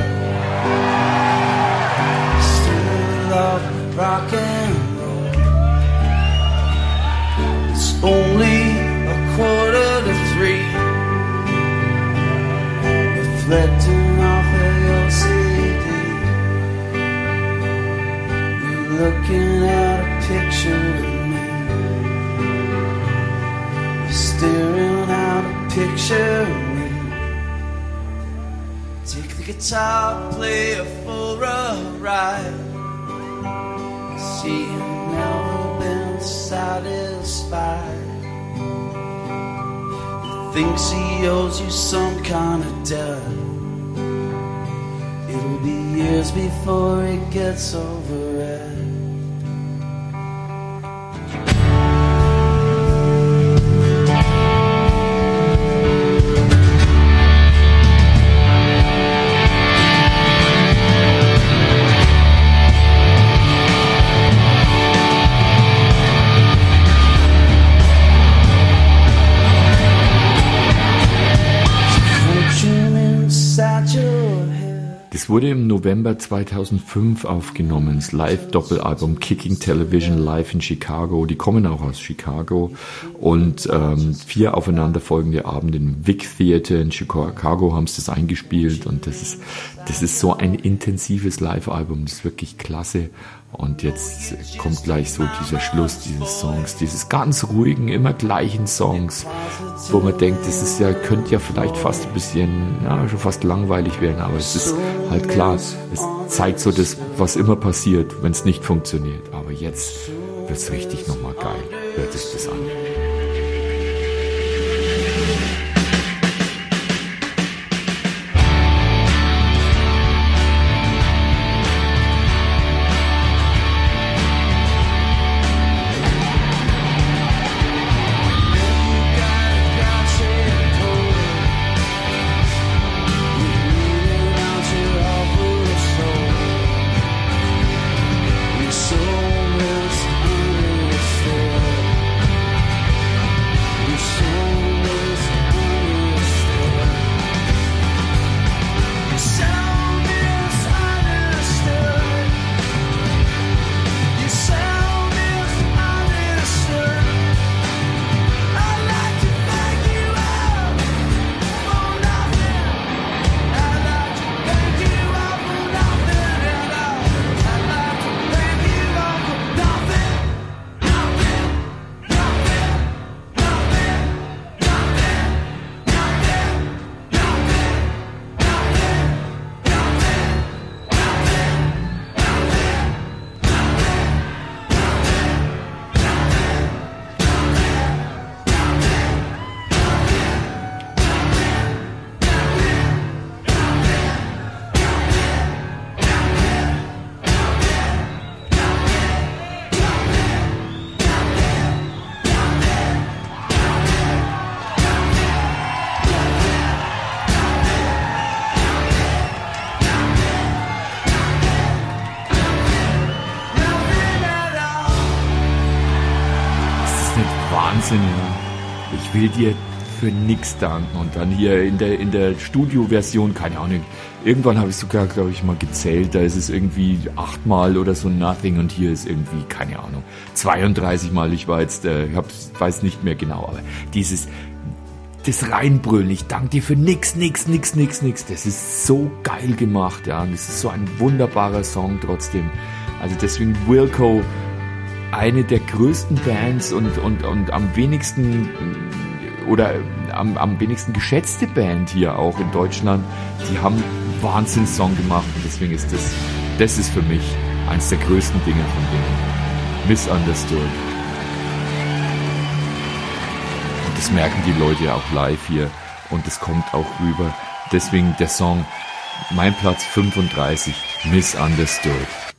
you still love rock and roll. It's only a quarter to three, reflecting off of your C D. You're looking at a picture of me, you're staring at a picture of me. Take the guitar, play it for a ride. See, you've never been satisfied. He thinks he owes you some kind of debt. It'll be years before he gets over it. Es wurde im November zweitausendfünf aufgenommen, das Live-Doppelalbum Kicking Television live in Chicago. Die kommen auch aus Chicago und ähm, vier aufeinanderfolgende Abende im Vic Theater in Chicago haben sie das eingespielt und das ist, das ist so ein intensives Live-Album, das ist wirklich klasse. Und jetzt kommt gleich so dieser Schluss dieses Songs, dieses ganz ruhigen, immer gleichen Songs, wo man denkt, das ist ja, könnte ja vielleicht fast ein bisschen, ja, schon fast langweilig werden, aber es ist halt klar, es zeigt so das, was immer passiert, wenn es nicht funktioniert. Aber jetzt wird's richtig nochmal geil. Hört sich das an. So misunderstood. Wahnsinn, ja. Ich will dir für nix danken. Und dann hier in der, in der Studio-Version, keine Ahnung, irgendwann habe ich sogar, glaube ich, mal gezählt, da ist es irgendwie achtmal oder so Nothing und hier ist irgendwie, keine Ahnung, zweiunddreißig Mal. Ich war jetzt, äh, ich hab, weiß nicht mehr genau, aber dieses, das Reinbrüllen, ich danke dir für nix, nix, nix, nix, nix, das ist so geil gemacht, ja, und es ist so ein wunderbarer Song trotzdem. Also deswegen Wilco, eine der größten Bands und, und, und am wenigsten oder am, am wenigsten geschätzte Band hier auch in Deutschland, die haben einen Wahnsinnssong gemacht und deswegen ist das, das ist für mich eins der größten Dinge von denen. Misunderstood. Und das merken die Leute auch live hier und das kommt auch rüber. Deswegen der Song, mein Platz fünfunddreißig, Misunderstood.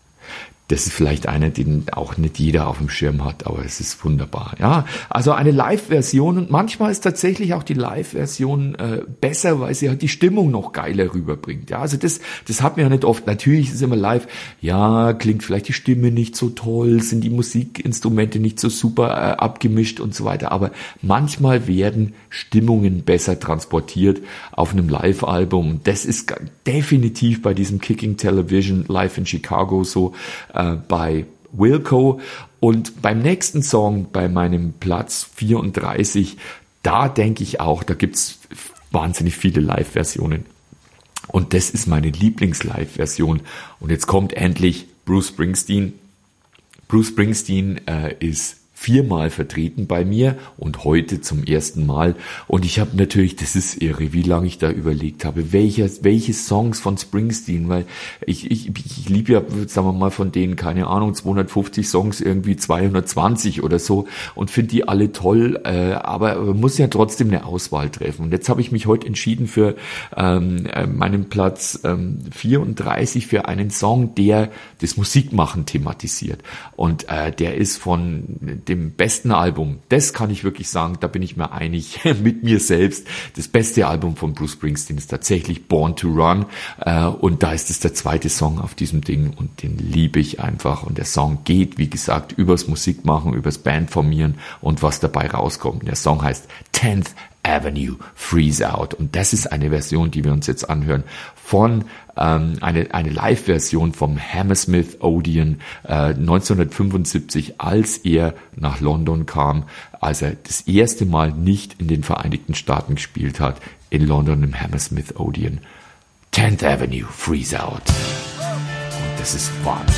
Das ist vielleicht einer, den auch nicht jeder auf dem Schirm hat, aber es ist wunderbar. Ja, also eine Live-Version und manchmal ist tatsächlich auch die Live-Version äh, besser, weil sie halt die Stimmung noch geiler rüberbringt. Ja, also das, das hat man ja nicht oft. Natürlich ist es immer live. Ja, klingt vielleicht die Stimme nicht so toll, sind die Musikinstrumente nicht so super äh, abgemischt und so weiter. Aber manchmal werden Stimmungen besser transportiert auf einem Live-Album. Das ist definitiv bei diesem Kicking Television Live in Chicago so. Bei Wilco und beim nächsten Song, bei meinem Platz vierunddreißig, da denke ich auch, da gibt's wahnsinnig viele Live-Versionen und das ist meine Lieblings-Live-Version und jetzt kommt endlich Bruce Springsteen. Bruce Springsteen äh, ist viermal vertreten bei mir und heute zum ersten Mal. Und ich habe natürlich, das ist irre, wie lange ich da überlegt habe, welche, welche Songs von Springsteen, weil ich, ich, ich liebe ja, sagen wir mal, von denen, keine Ahnung, zweihundertfünfzig Songs, irgendwie zweihundertzwanzig oder so und finde die alle toll, äh, aber man muss ja trotzdem eine Auswahl treffen. Und jetzt habe ich mich heute entschieden für ähm, meinen Platz ähm, vierunddreißig für einen Song, der das Musikmachen thematisiert. Und äh, der ist von dem besten Album, das kann ich wirklich sagen, da bin ich mir einig mit mir selbst. Das beste Album von Bruce Springsteen ist tatsächlich Born to Run äh, und da ist es der zweite Song auf diesem Ding und den liebe ich einfach und der Song geht, wie gesagt, übers Musikmachen, übers Bandformieren und was dabei rauskommt. Der Song heißt tenth Avenue Freeze Out und das ist eine Version, die wir uns jetzt anhören von ähm, eine eine Live-Version vom Hammersmith Odeon äh, neunzehnhundertfünfundsiebzig, als er nach London kam, als er das erste Mal nicht in den Vereinigten Staaten gespielt hat, in London im Hammersmith Odeon. tenth Avenue Freeze Out. Und das ist Wahnsinn.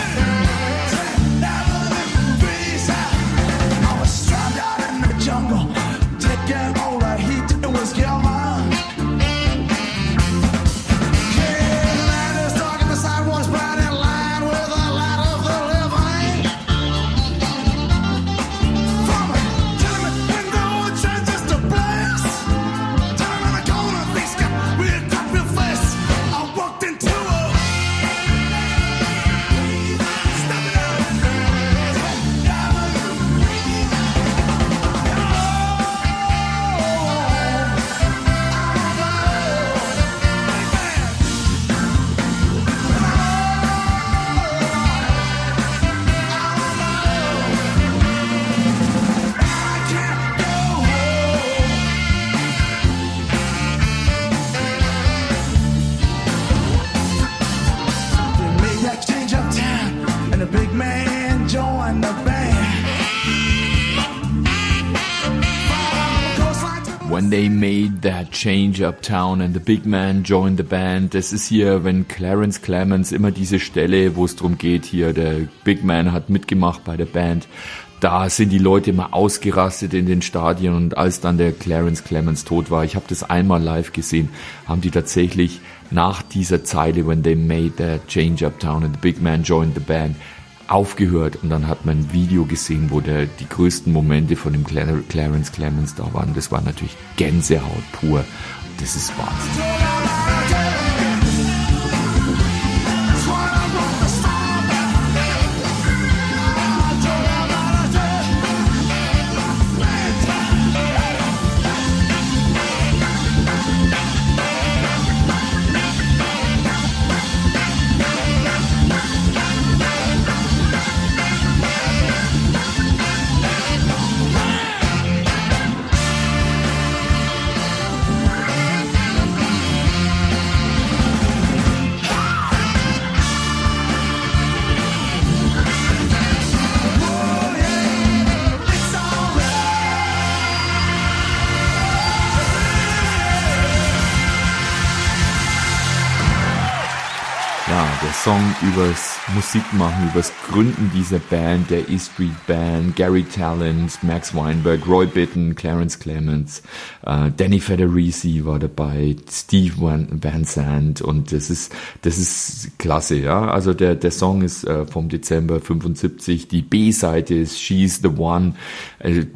Jungle. When they made that change uptown and the big man joined the band. Das ist hier, wenn Clarence Clemons, immer diese Stelle, wo es darum geht, hier der Big Man hat mitgemacht bei der Band. Da sind die Leute immer ausgerastet in den Stadien, und als dann der Clarence Clemons tot war, ich habe das einmal live gesehen, haben die tatsächlich nach dieser Zeile When they made that change uptown and the big man joined the band aufgehört, und dann hat man ein Video gesehen, wo der die größten Momente von dem Clar- Clarence Clemons da waren. Das war natürlich Gänsehaut pur. Das ist Wahnsinn. Song übers Musikmachen, übers Gründen dieser Band, der E Street Band, Gary Talent, Max Weinberg, Roy Bittan, Clarence Clemons, äh, Danny Federici war dabei, Steve Van, Van Zandt, und das ist das ist klasse, ja. Also der der Song ist äh, vom Dezember fünfundsiebzig, die B-Seite ist She's the One, äh,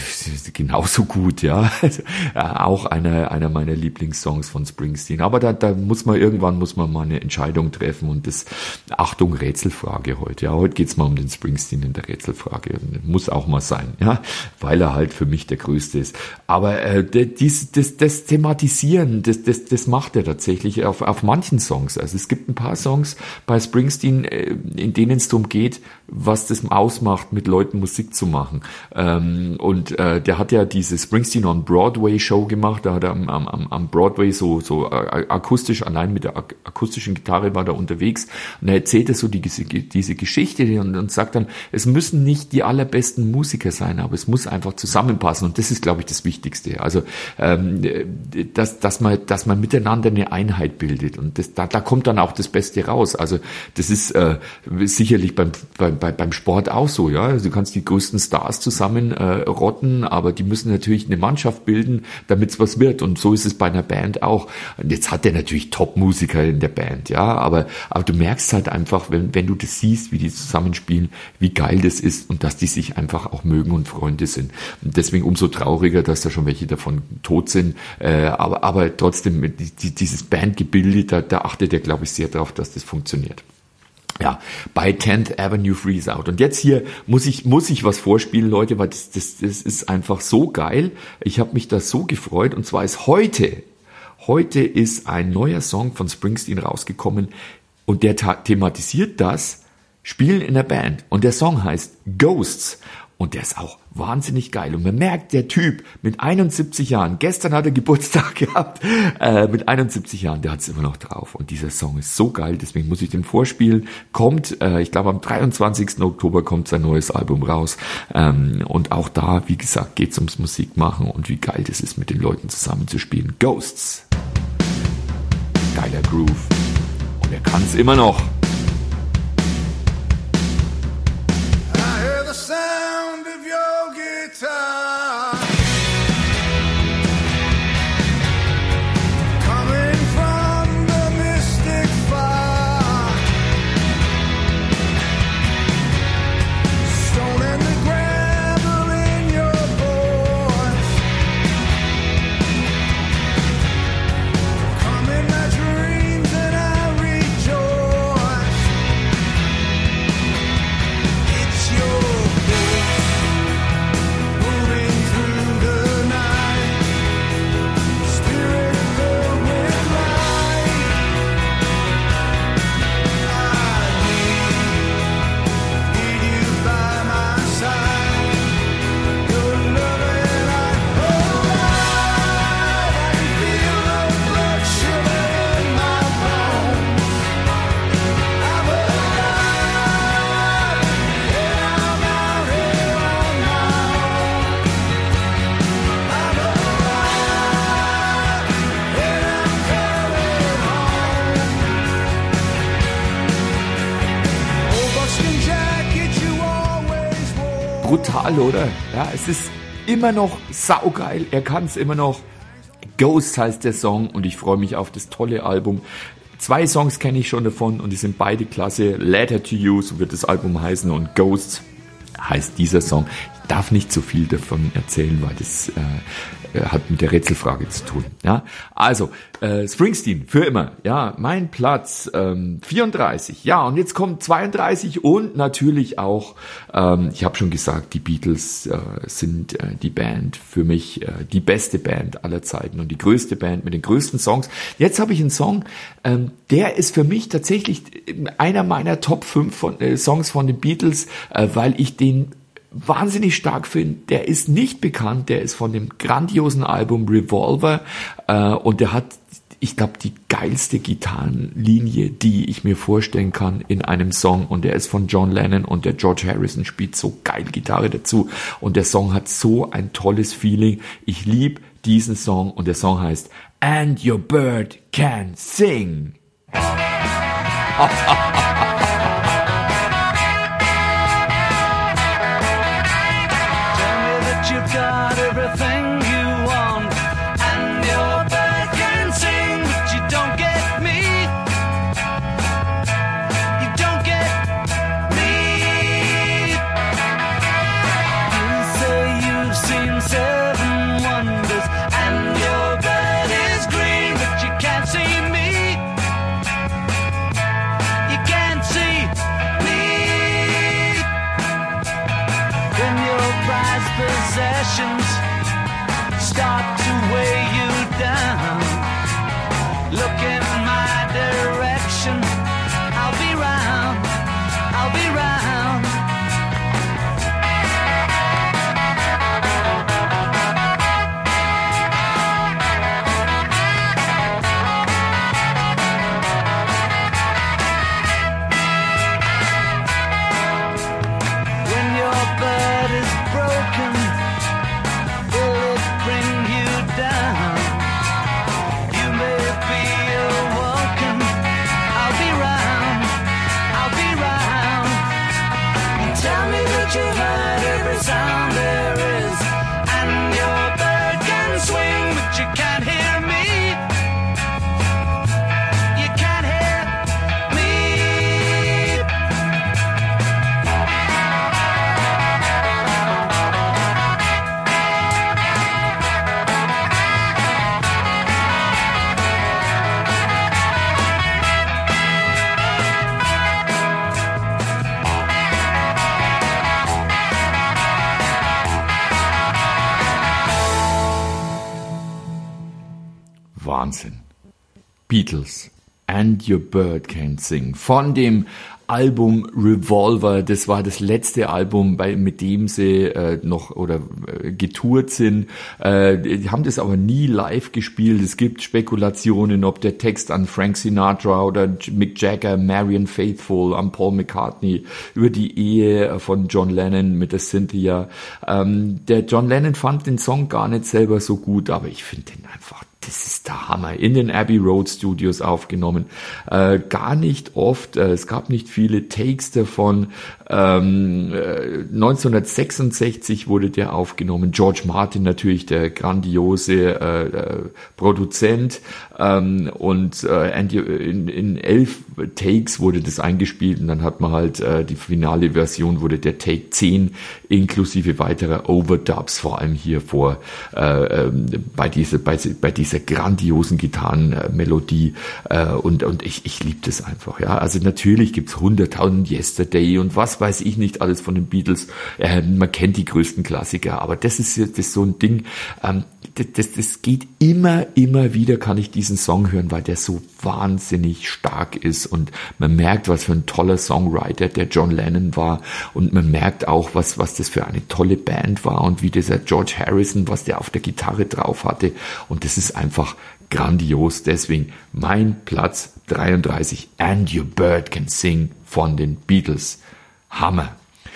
genauso gut, ja. äh, auch einer einer meiner Lieblingssongs von Springsteen. Aber da da muss man irgendwann muss man mal eine Entscheidung treffen, und das Achtung, Rätselfrage heute. Ja, heute geht's mal um den Springsteen in der Rätselfrage. Muss auch mal sein, ja, weil er halt für mich der Größte ist. Aber äh, dies, das, das Thematisieren, das, das, das macht er tatsächlich auf, auf manchen Songs. Also es gibt ein paar Songs bei Springsteen, äh, in denen es darum geht, was das ausmacht, mit Leuten Musik zu machen. Ähm, und äh, der hat ja diese Springsteen on Broadway Show gemacht. Da hat er am, am, am Broadway so, so akustisch, allein mit der akustischen Gitarre war er unterwegs. Und er erzählt so die, diese Geschichte und, und sagt dann, es müssen nicht die allerbesten Musiker sein, aber es muss einfach zusammenpassen. Und das ist, glaube ich, das Wichtigste. Also, ähm, dass, dass man, dass man miteinander eine Einheit bildet. Und das, da, da kommt dann auch das Beste raus. Also, das ist äh, sicherlich beim, beim, beim Sport auch so, ja. Also, du kannst die größten Stars zusammen äh, rotten, aber die müssen natürlich eine Mannschaft bilden, damit es was wird. Und so ist es bei einer Band auch. Und jetzt hat er natürlich Top-Musiker in der Band, ja. Aber, aber du merkst halt einfach, wenn, wenn du das siehst, wie die zusammenspielen, wie geil das ist und dass die sich einfach auch mögen und Freunde sind. Und deswegen umso trauriger, dass da schon welche davon tot sind. Äh, aber, aber trotzdem, die, dieses Bandgebilde, da, da achtet er, glaube ich, sehr drauf, dass das funktioniert. Ja, bei tenth Avenue Freeze Out. Und jetzt hier muss ich muss ich was vorspielen, Leute, weil das, das, das ist einfach so geil. Ich habe mich da so gefreut. Und zwar ist heute, heute ist ein neuer Song von Springsteen rausgekommen, und der ta- thematisiert das Spielen in der Band. Und der Song heißt Ghosts. Und der ist auch wahnsinnig geil. Und man merkt, der Typ mit einundsiebzig Jahren, gestern hat er Geburtstag gehabt, äh, mit einundsiebzig Jahren, der hat es immer noch drauf. Und dieser Song ist so geil, deswegen muss ich den vorspielen. Kommt, äh, ich glaube am dreiundzwanzigsten Oktober kommt sein neues Album raus. Ähm, und auch da, wie gesagt, geht's ums Musikmachen und wie geil das ist, mit den Leuten zusammen zu spielen. Ghosts. Geiler Groove. Und er kann es immer noch. Come in my dreams and I rejoice. brutal, oder? Ja, es ist immer noch saugeil. Er kann es immer noch. Ghosts heißt der Song und ich freue mich auf das tolle Album. Zwei Songs kenne ich schon davon und die sind beide klasse. Letter to You, so wird das Album heißen, und Ghosts heißt dieser Song. Ich darf nicht so viel davon erzählen, weil das äh, hat mit der Rätselfrage zu tun. Ja, also äh, Springsteen für immer. Ja, mein Platz ähm, vierunddreißig. Ja, und jetzt kommt zweiunddreißig und natürlich auch. Ähm, ich habe schon gesagt, die Beatles äh, sind äh, die Band für mich äh, die beste Band aller Zeiten und die größte Band mit den größten Songs. Jetzt habe ich einen Song, ähm, der ist für mich tatsächlich einer meiner Top fünf von, äh, Songs von den Beatles, äh, weil ich den wahnsinnig stark finde. Der ist nicht bekannt, der ist von dem grandiosen Album Revolver äh, und der hat, ich glaube, die geilste Gitarrenlinie, die ich mir vorstellen kann in einem Song, und der ist von John Lennon und der George Harrison spielt so geil Gitarre dazu und der Song hat so ein tolles Feeling. Ich liebe diesen Song und der Song heißt And Your Bird Can Sing. You've got everything you want, and your bird can sing, but you don't get me. You don't get me. You say you've seen seven wonders, and your bird is green, but you can't see me. You can't see me. When your prized possessions start to weigh you down, look in my direction. I'll be round, I'll be round. When your bird is broken, will it bring you down? You may be awoken. I'll be round, I'll be round. You tell me that you've heard every sound there is, and your bird can swing, but you can't hear me. You can't hear me. Wahnsinn. Beatles, And Your Bird Can Sing, von dem Album Revolver. Das war das letzte Album, bei, mit dem sie äh, noch oder äh, getourt sind. Äh, die haben das aber nie live gespielt. Es gibt Spekulationen, ob der Text an Frank Sinatra oder Mick Jagger, Marianne Faithfull, an Paul McCartney, über die Ehe von John Lennon mit der Cynthia. Ähm, der John Lennon fand den Song gar nicht selber so gut, aber ich finde den einfach, das ist der Hammer. In den Abbey Road Studios aufgenommen. Äh, gar nicht oft. Äh, es gab nicht viele Takes davon. Ähm, äh, neunzehnhundertsechsundsechzig wurde der aufgenommen. George Martin natürlich, der grandiose äh, äh, Produzent. Ähm, und äh, in, in elf Takes wurde das eingespielt und dann hat man halt äh, die finale Version wurde der Take zehn inklusive weiterer Overdubs, vor allem hier vor äh, äh, bei dieser bei, bei dieser grandiosen Gitarrenmelodie äh, und und ich ich liebe das einfach, ja. Also natürlich gibt's hunderttausend Yesterday und was weiß ich nicht alles von den Beatles. Äh, man kennt die größten Klassiker, aber das ist das ist so ein Ding. Ähm, das, das das geht immer immer wieder, kann ich diesen Song hören, weil der so wahnsinnig stark ist und man merkt, was für ein toller Songwriter der John Lennon war und man merkt auch, was was das für eine tolle Band war und wie dieser George Harrison, was der auf der Gitarre drauf hatte, und das ist einfach grandios. Deswegen mein Platz dreiunddreißig, And Your Bird Can Sing von den Beatles. Hammer.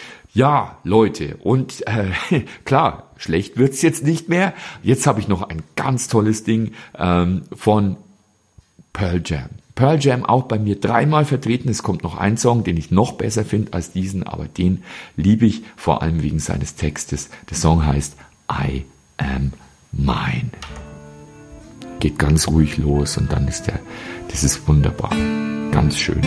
Ja, Leute, und äh, klar, schlecht wird's jetzt nicht mehr. Jetzt habe ich noch ein ganz tolles Ding ähm, von Pearl Jam. Pearl Jam auch bei mir dreimal vertreten. Es kommt noch ein Song, den ich noch besser finde als diesen, aber den liebe ich vor allem wegen seines Textes. Der Song heißt I Am Mine. Geht ganz ruhig los und dann ist der, das ist wunderbar, ganz schön.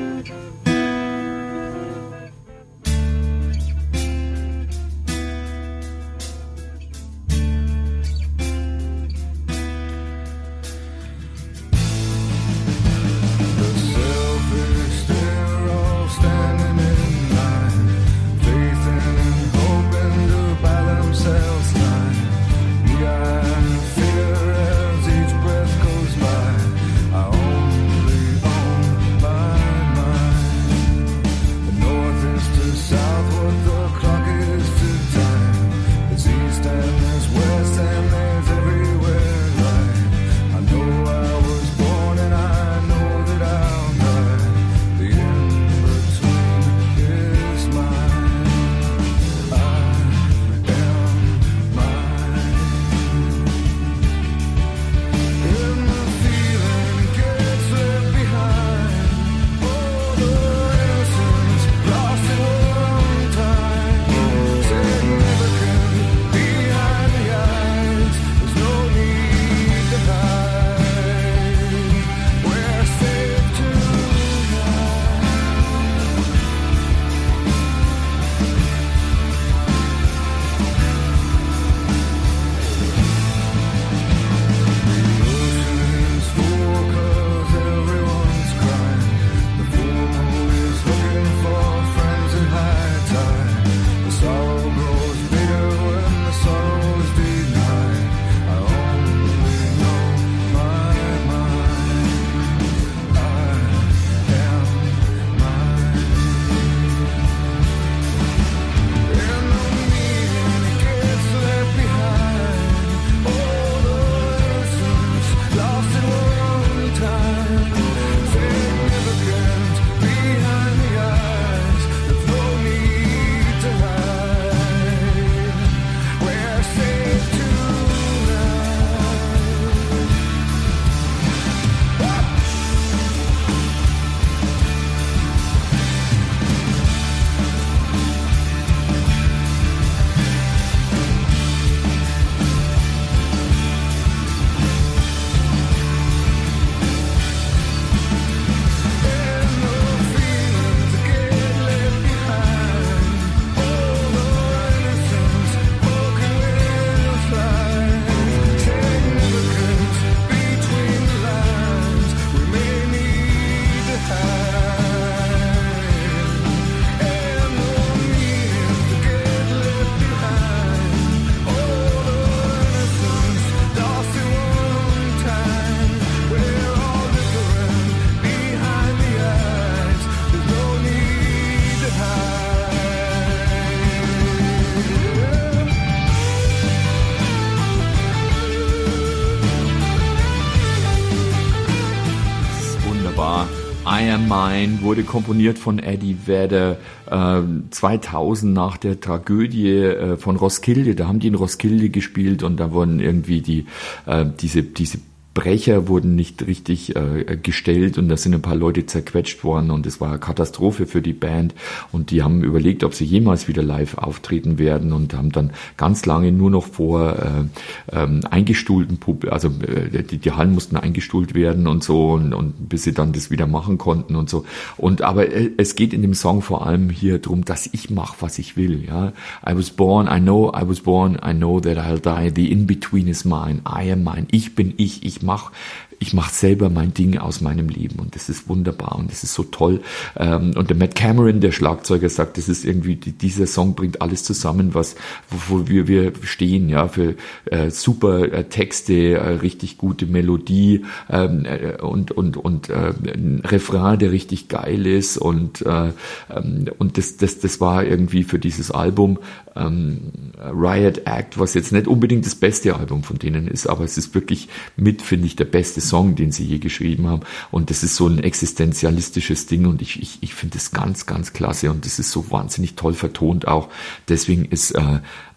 I Am Mine wurde komponiert von Eddie Vedder äh, zweitausend nach der Tragödie äh, von Roskilde. Da haben die in Roskilde gespielt und da wurden irgendwie die äh, diese diese Brecher wurden nicht richtig äh, gestellt und da sind ein paar Leute zerquetscht worden und es war eine Katastrophe für die Band und die haben überlegt, ob sie jemals wieder live auftreten werden und haben dann ganz lange nur noch vor äh, ähm, eingestuhlten Pub- also äh, die, die Hallen mussten eingestuhlt werden und so und, und bis sie dann das wieder machen konnten und so und aber äh, es geht in dem Song vor allem hier drum, dass ich mache, was ich will, ja. I was born, I know I was born, I know that I'll die, the in-between is mine, I am mine, ich bin ich, ich mach, ich mache selber mein Ding aus meinem Leben und das ist wunderbar und das ist so toll. Und der Matt Cameron, der Schlagzeuger, sagt, das ist irgendwie, dieser Song bringt alles zusammen, was, wo wir, wir stehen, ja, für äh, super äh, Texte, äh, richtig gute Melodie ähm, äh, und und und äh, ein Refrain, der richtig geil ist und äh, und das das das war irgendwie für dieses Album ähm, Riot Act, was jetzt nicht unbedingt das beste Album von denen ist, aber es ist wirklich mit, finde ich, der beste Song, den sie je geschrieben haben und das ist so ein existenzialistisches Ding und ich ich, ich finde das ganz, ganz klasse und das ist so wahnsinnig toll vertont auch. Deswegen ist äh,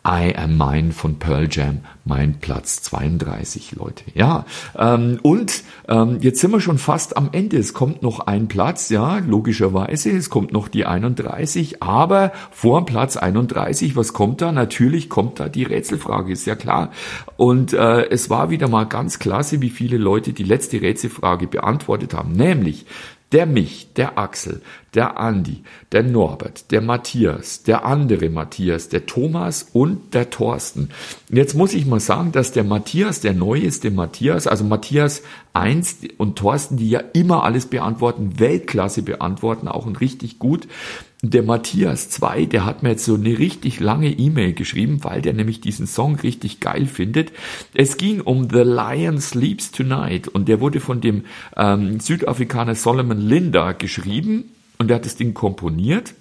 I Am Mine von Pearl Jam, mein Platz zweiunddreißig, Leute. Ja, ähm, und ähm, jetzt sind wir schon fast am Ende. Es kommt noch ein Platz, ja, logischerweise. Es kommt noch die einunddreißig, aber vor Platz einunddreißig, was kommt da? Natürlich kommt da die Rätselfrage, ist ja klar. Und äh, es war wieder mal ganz klasse, wie viele Leute die letzte Rätselfrage beantwortet haben, nämlich der Mich, der Axel, der Andi, der Norbert, der Matthias, der andere Matthias, der Thomas und der Thorsten. Jetzt muss ich mal sagen, dass der Matthias, der neueste Matthias, also Matthias eins und Thorsten, die ja immer alles beantworten, Weltklasse beantworten, auch und richtig gut. Der Matthias zwei, der hat mir jetzt so eine richtig lange E-Mail geschrieben, weil der nämlich diesen Song richtig geil findet. Es ging um The Lion Sleeps Tonight und der wurde von dem ähm, Südafrikaner Solomon Linda geschrieben und der hat das Ding komponiert.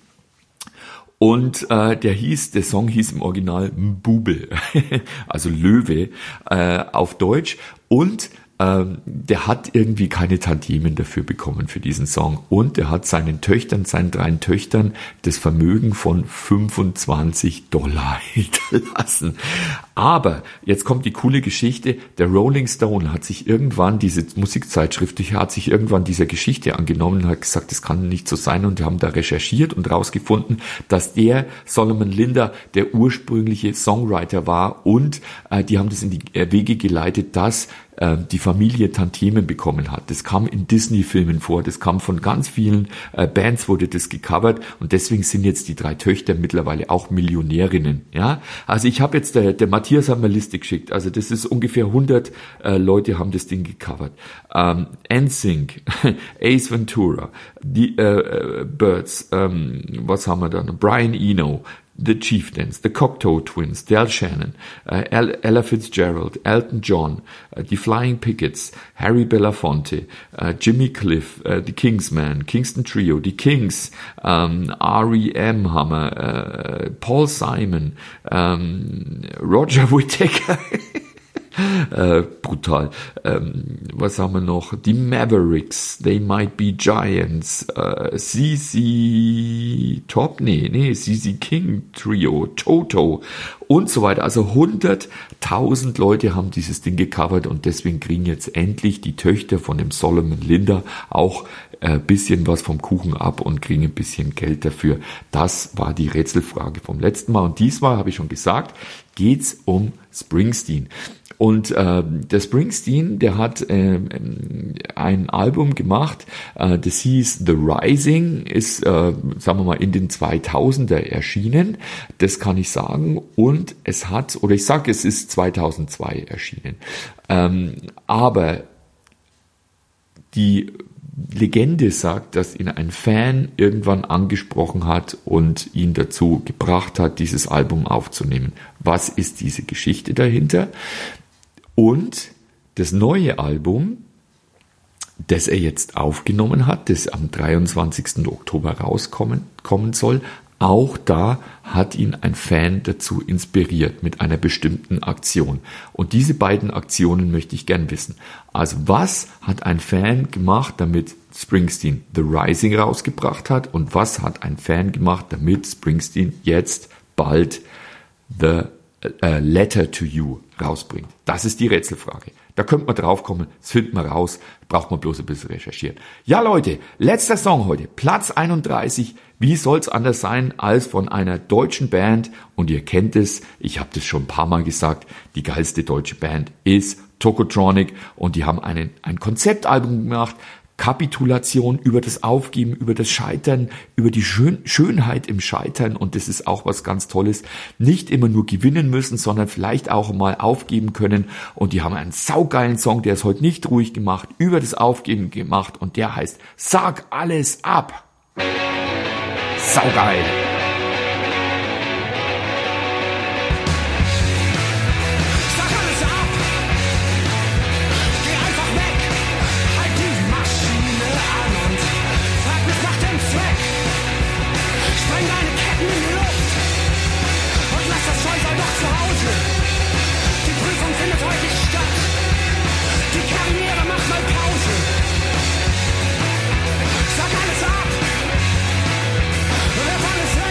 Und äh, der hieß, der Song hieß im Original Mbube, also Löwe äh, auf Deutsch. Und ähm, der hat irgendwie keine Tantiemen dafür bekommen für diesen Song. Und er hat seinen Töchtern, seinen drei Töchtern das Vermögen von fünfundzwanzig Dollar hinterlassen. Aber jetzt kommt die coole Geschichte. Der Rolling Stone hat sich irgendwann, diese Musikzeitschrift, hat sich irgendwann dieser Geschichte angenommen und hat gesagt, das kann nicht so sein. Und die haben da recherchiert und rausgefunden, dass der Solomon Linda der ursprüngliche Songwriter war. Und äh, die haben das in die Wege geleitet, dass äh, die Familie Tantiemen bekommen hat. Das kam in Disney-Filmen vor. Das kam von ganz vielen äh, Bands, wurde das gecovert. Und deswegen sind jetzt die drei Töchter mittlerweile auch Millionärinnen. Ja, also ich habe jetzt, der, der Matthias hat mir eine Liste geschickt. Also das ist ungefähr hundert äh, Leute haben das Ding gecovert. Ähm, N Sync, Ace Ventura, die äh, Birds, ähm, was haben wir dann? Brian Eno, The Chieftains, The Cocteau Twins, Del Shannon, äh, Ella Fitzgerald, Elton John, äh, die Flying Pickets, Harry Belafonte, äh, Jimmy Cliff, äh, die Kingsmen, Kingston Trio, die Kings, ähm, R E M haben wir, äh, Paul Simon, ähm, Roger Whittaker, Äh, brutal. Ähm, was haben wir noch? Die Mavericks, They Might Be Giants, äh, C C Top, nee, nee, C C King Trio, Toto und so weiter. Also hunderttausend Leute haben dieses Ding gecovert und deswegen kriegen jetzt endlich die Töchter von dem Solomon Linda auch ein äh, bisschen was vom Kuchen ab und kriegen ein bisschen Geld dafür. Das war die Rätselfrage vom letzten Mal und diesmal, habe ich schon gesagt, geht's um Springsteen. Und äh, der Springsteen, der hat äh, ein Album gemacht, äh, das hieß The Rising, ist, äh, sagen wir mal, in den zweitausender erschienen, das kann ich sagen. Und es hat, oder ich sage, es ist zweitausendzwei erschienen. Ähm, aber die Legende sagt, dass ihn ein Fan irgendwann angesprochen hat und ihn dazu gebracht hat, dieses Album aufzunehmen. Was ist diese Geschichte dahinter? Und das neue Album, das er jetzt aufgenommen hat, das am dreiundzwanzigsten Oktober rauskommen kommen soll, auch da hat ihn ein Fan dazu inspiriert mit einer bestimmten Aktion. Und diese beiden Aktionen möchte ich gern wissen. Also was hat ein Fan gemacht, damit Springsteen The Rising rausgebracht hat? Und was hat ein Fan gemacht, damit Springsteen jetzt bald The uh, Letter to You rausbringt? Das ist die Rätselfrage. Da könnte man drauf kommen, das findet man raus, braucht man bloß ein bisschen recherchieren. Ja Leute, letzter Song heute, Platz einunddreißig. Wie soll's anders sein als von einer deutschen Band? Und ihr kennt es, ich habe das schon ein paar Mal gesagt, die geilste deutsche Band ist Tokotronic und die haben einen, ein Konzeptalbum gemacht, Kapitulation, über das Aufgeben, über das Scheitern, über die Schön- Schönheit im Scheitern und das ist auch was ganz Tolles. Nicht immer nur gewinnen müssen, sondern vielleicht auch mal aufgeben können und die haben einen saugeilen Song, der ist heute nicht ruhig gemacht, über das Aufgeben gemacht und der heißt Sag alles ab. Saugeil. Sag alles ab. Geh einfach weg. Halt die Maschine an und frag mich nach dem Zweck. Spreng deine Ketten in die Luft und lass das Scheusal doch zu Hause. Die Prüfung findet heute nicht statt. Die Karriere macht mal Pause. Sag alles ab. Werf alles weg.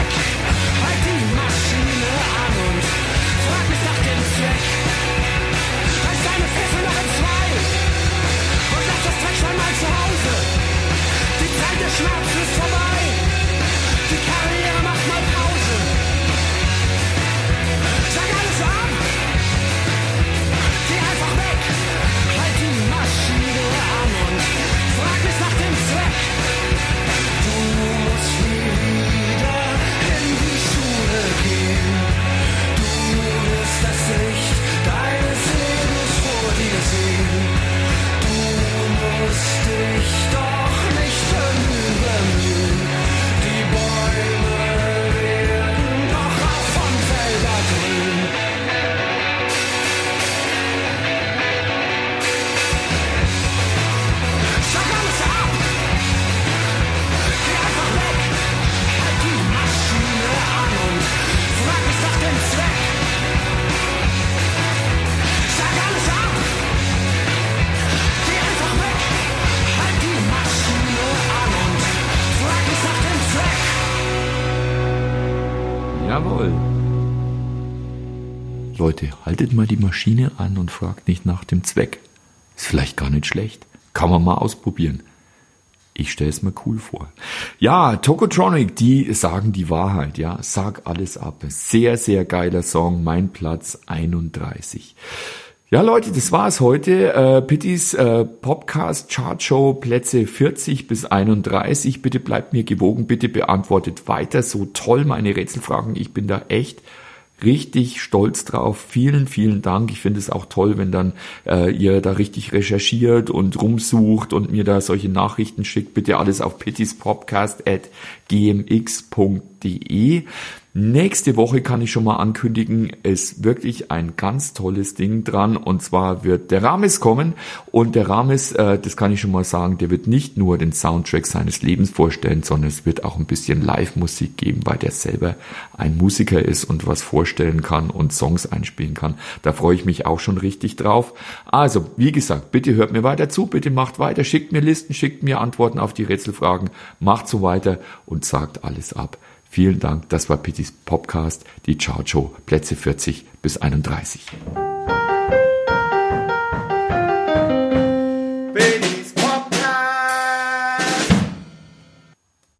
Leute, haltet mal die Maschine an und fragt nicht nach dem Zweck. Ist vielleicht gar nicht schlecht. Kann man mal ausprobieren. Ich stelle es mir cool vor. Ja, Tokotronic, die sagen die Wahrheit, ja. Sag alles ab. Sehr, sehr geiler Song. Mein Platz einunddreißig. Ja, Leute, das war's heute. Äh, Pittys äh, Podcast Chart Show, Plätze vierzig bis einunddreißig. Bitte bleibt mir gewogen. Bitte beantwortet weiter so toll meine Rätselfragen. Ich bin da echt richtig stolz drauf. Vielen, vielen Dank. Ich finde es auch toll, wenn dann äh, ihr da richtig recherchiert und rumsucht und mir da solche Nachrichten schickt. Bitte alles auf pittyspodcast at g m x punkt d e. Nächste Woche kann ich schon mal ankündigen, ist wirklich ein ganz tolles Ding dran, und zwar wird der Rames kommen, und der Rames, äh, das kann ich schon mal sagen, der wird nicht nur den Soundtrack seines Lebens vorstellen, sondern es wird auch ein bisschen Live-Musik geben, weil der selber ein Musiker ist und was vorstellen kann und Songs einspielen kann. Da freue ich mich auch schon richtig drauf. Also, wie gesagt, bitte hört mir weiter zu, bitte macht weiter, schickt mir Listen, schickt mir Antworten auf die Rätselfragen, macht so weiter und sagt alles ab. Vielen Dank, das war Pittys Podcast, die Chart Show, Plätze vierzig bis einunddreißig.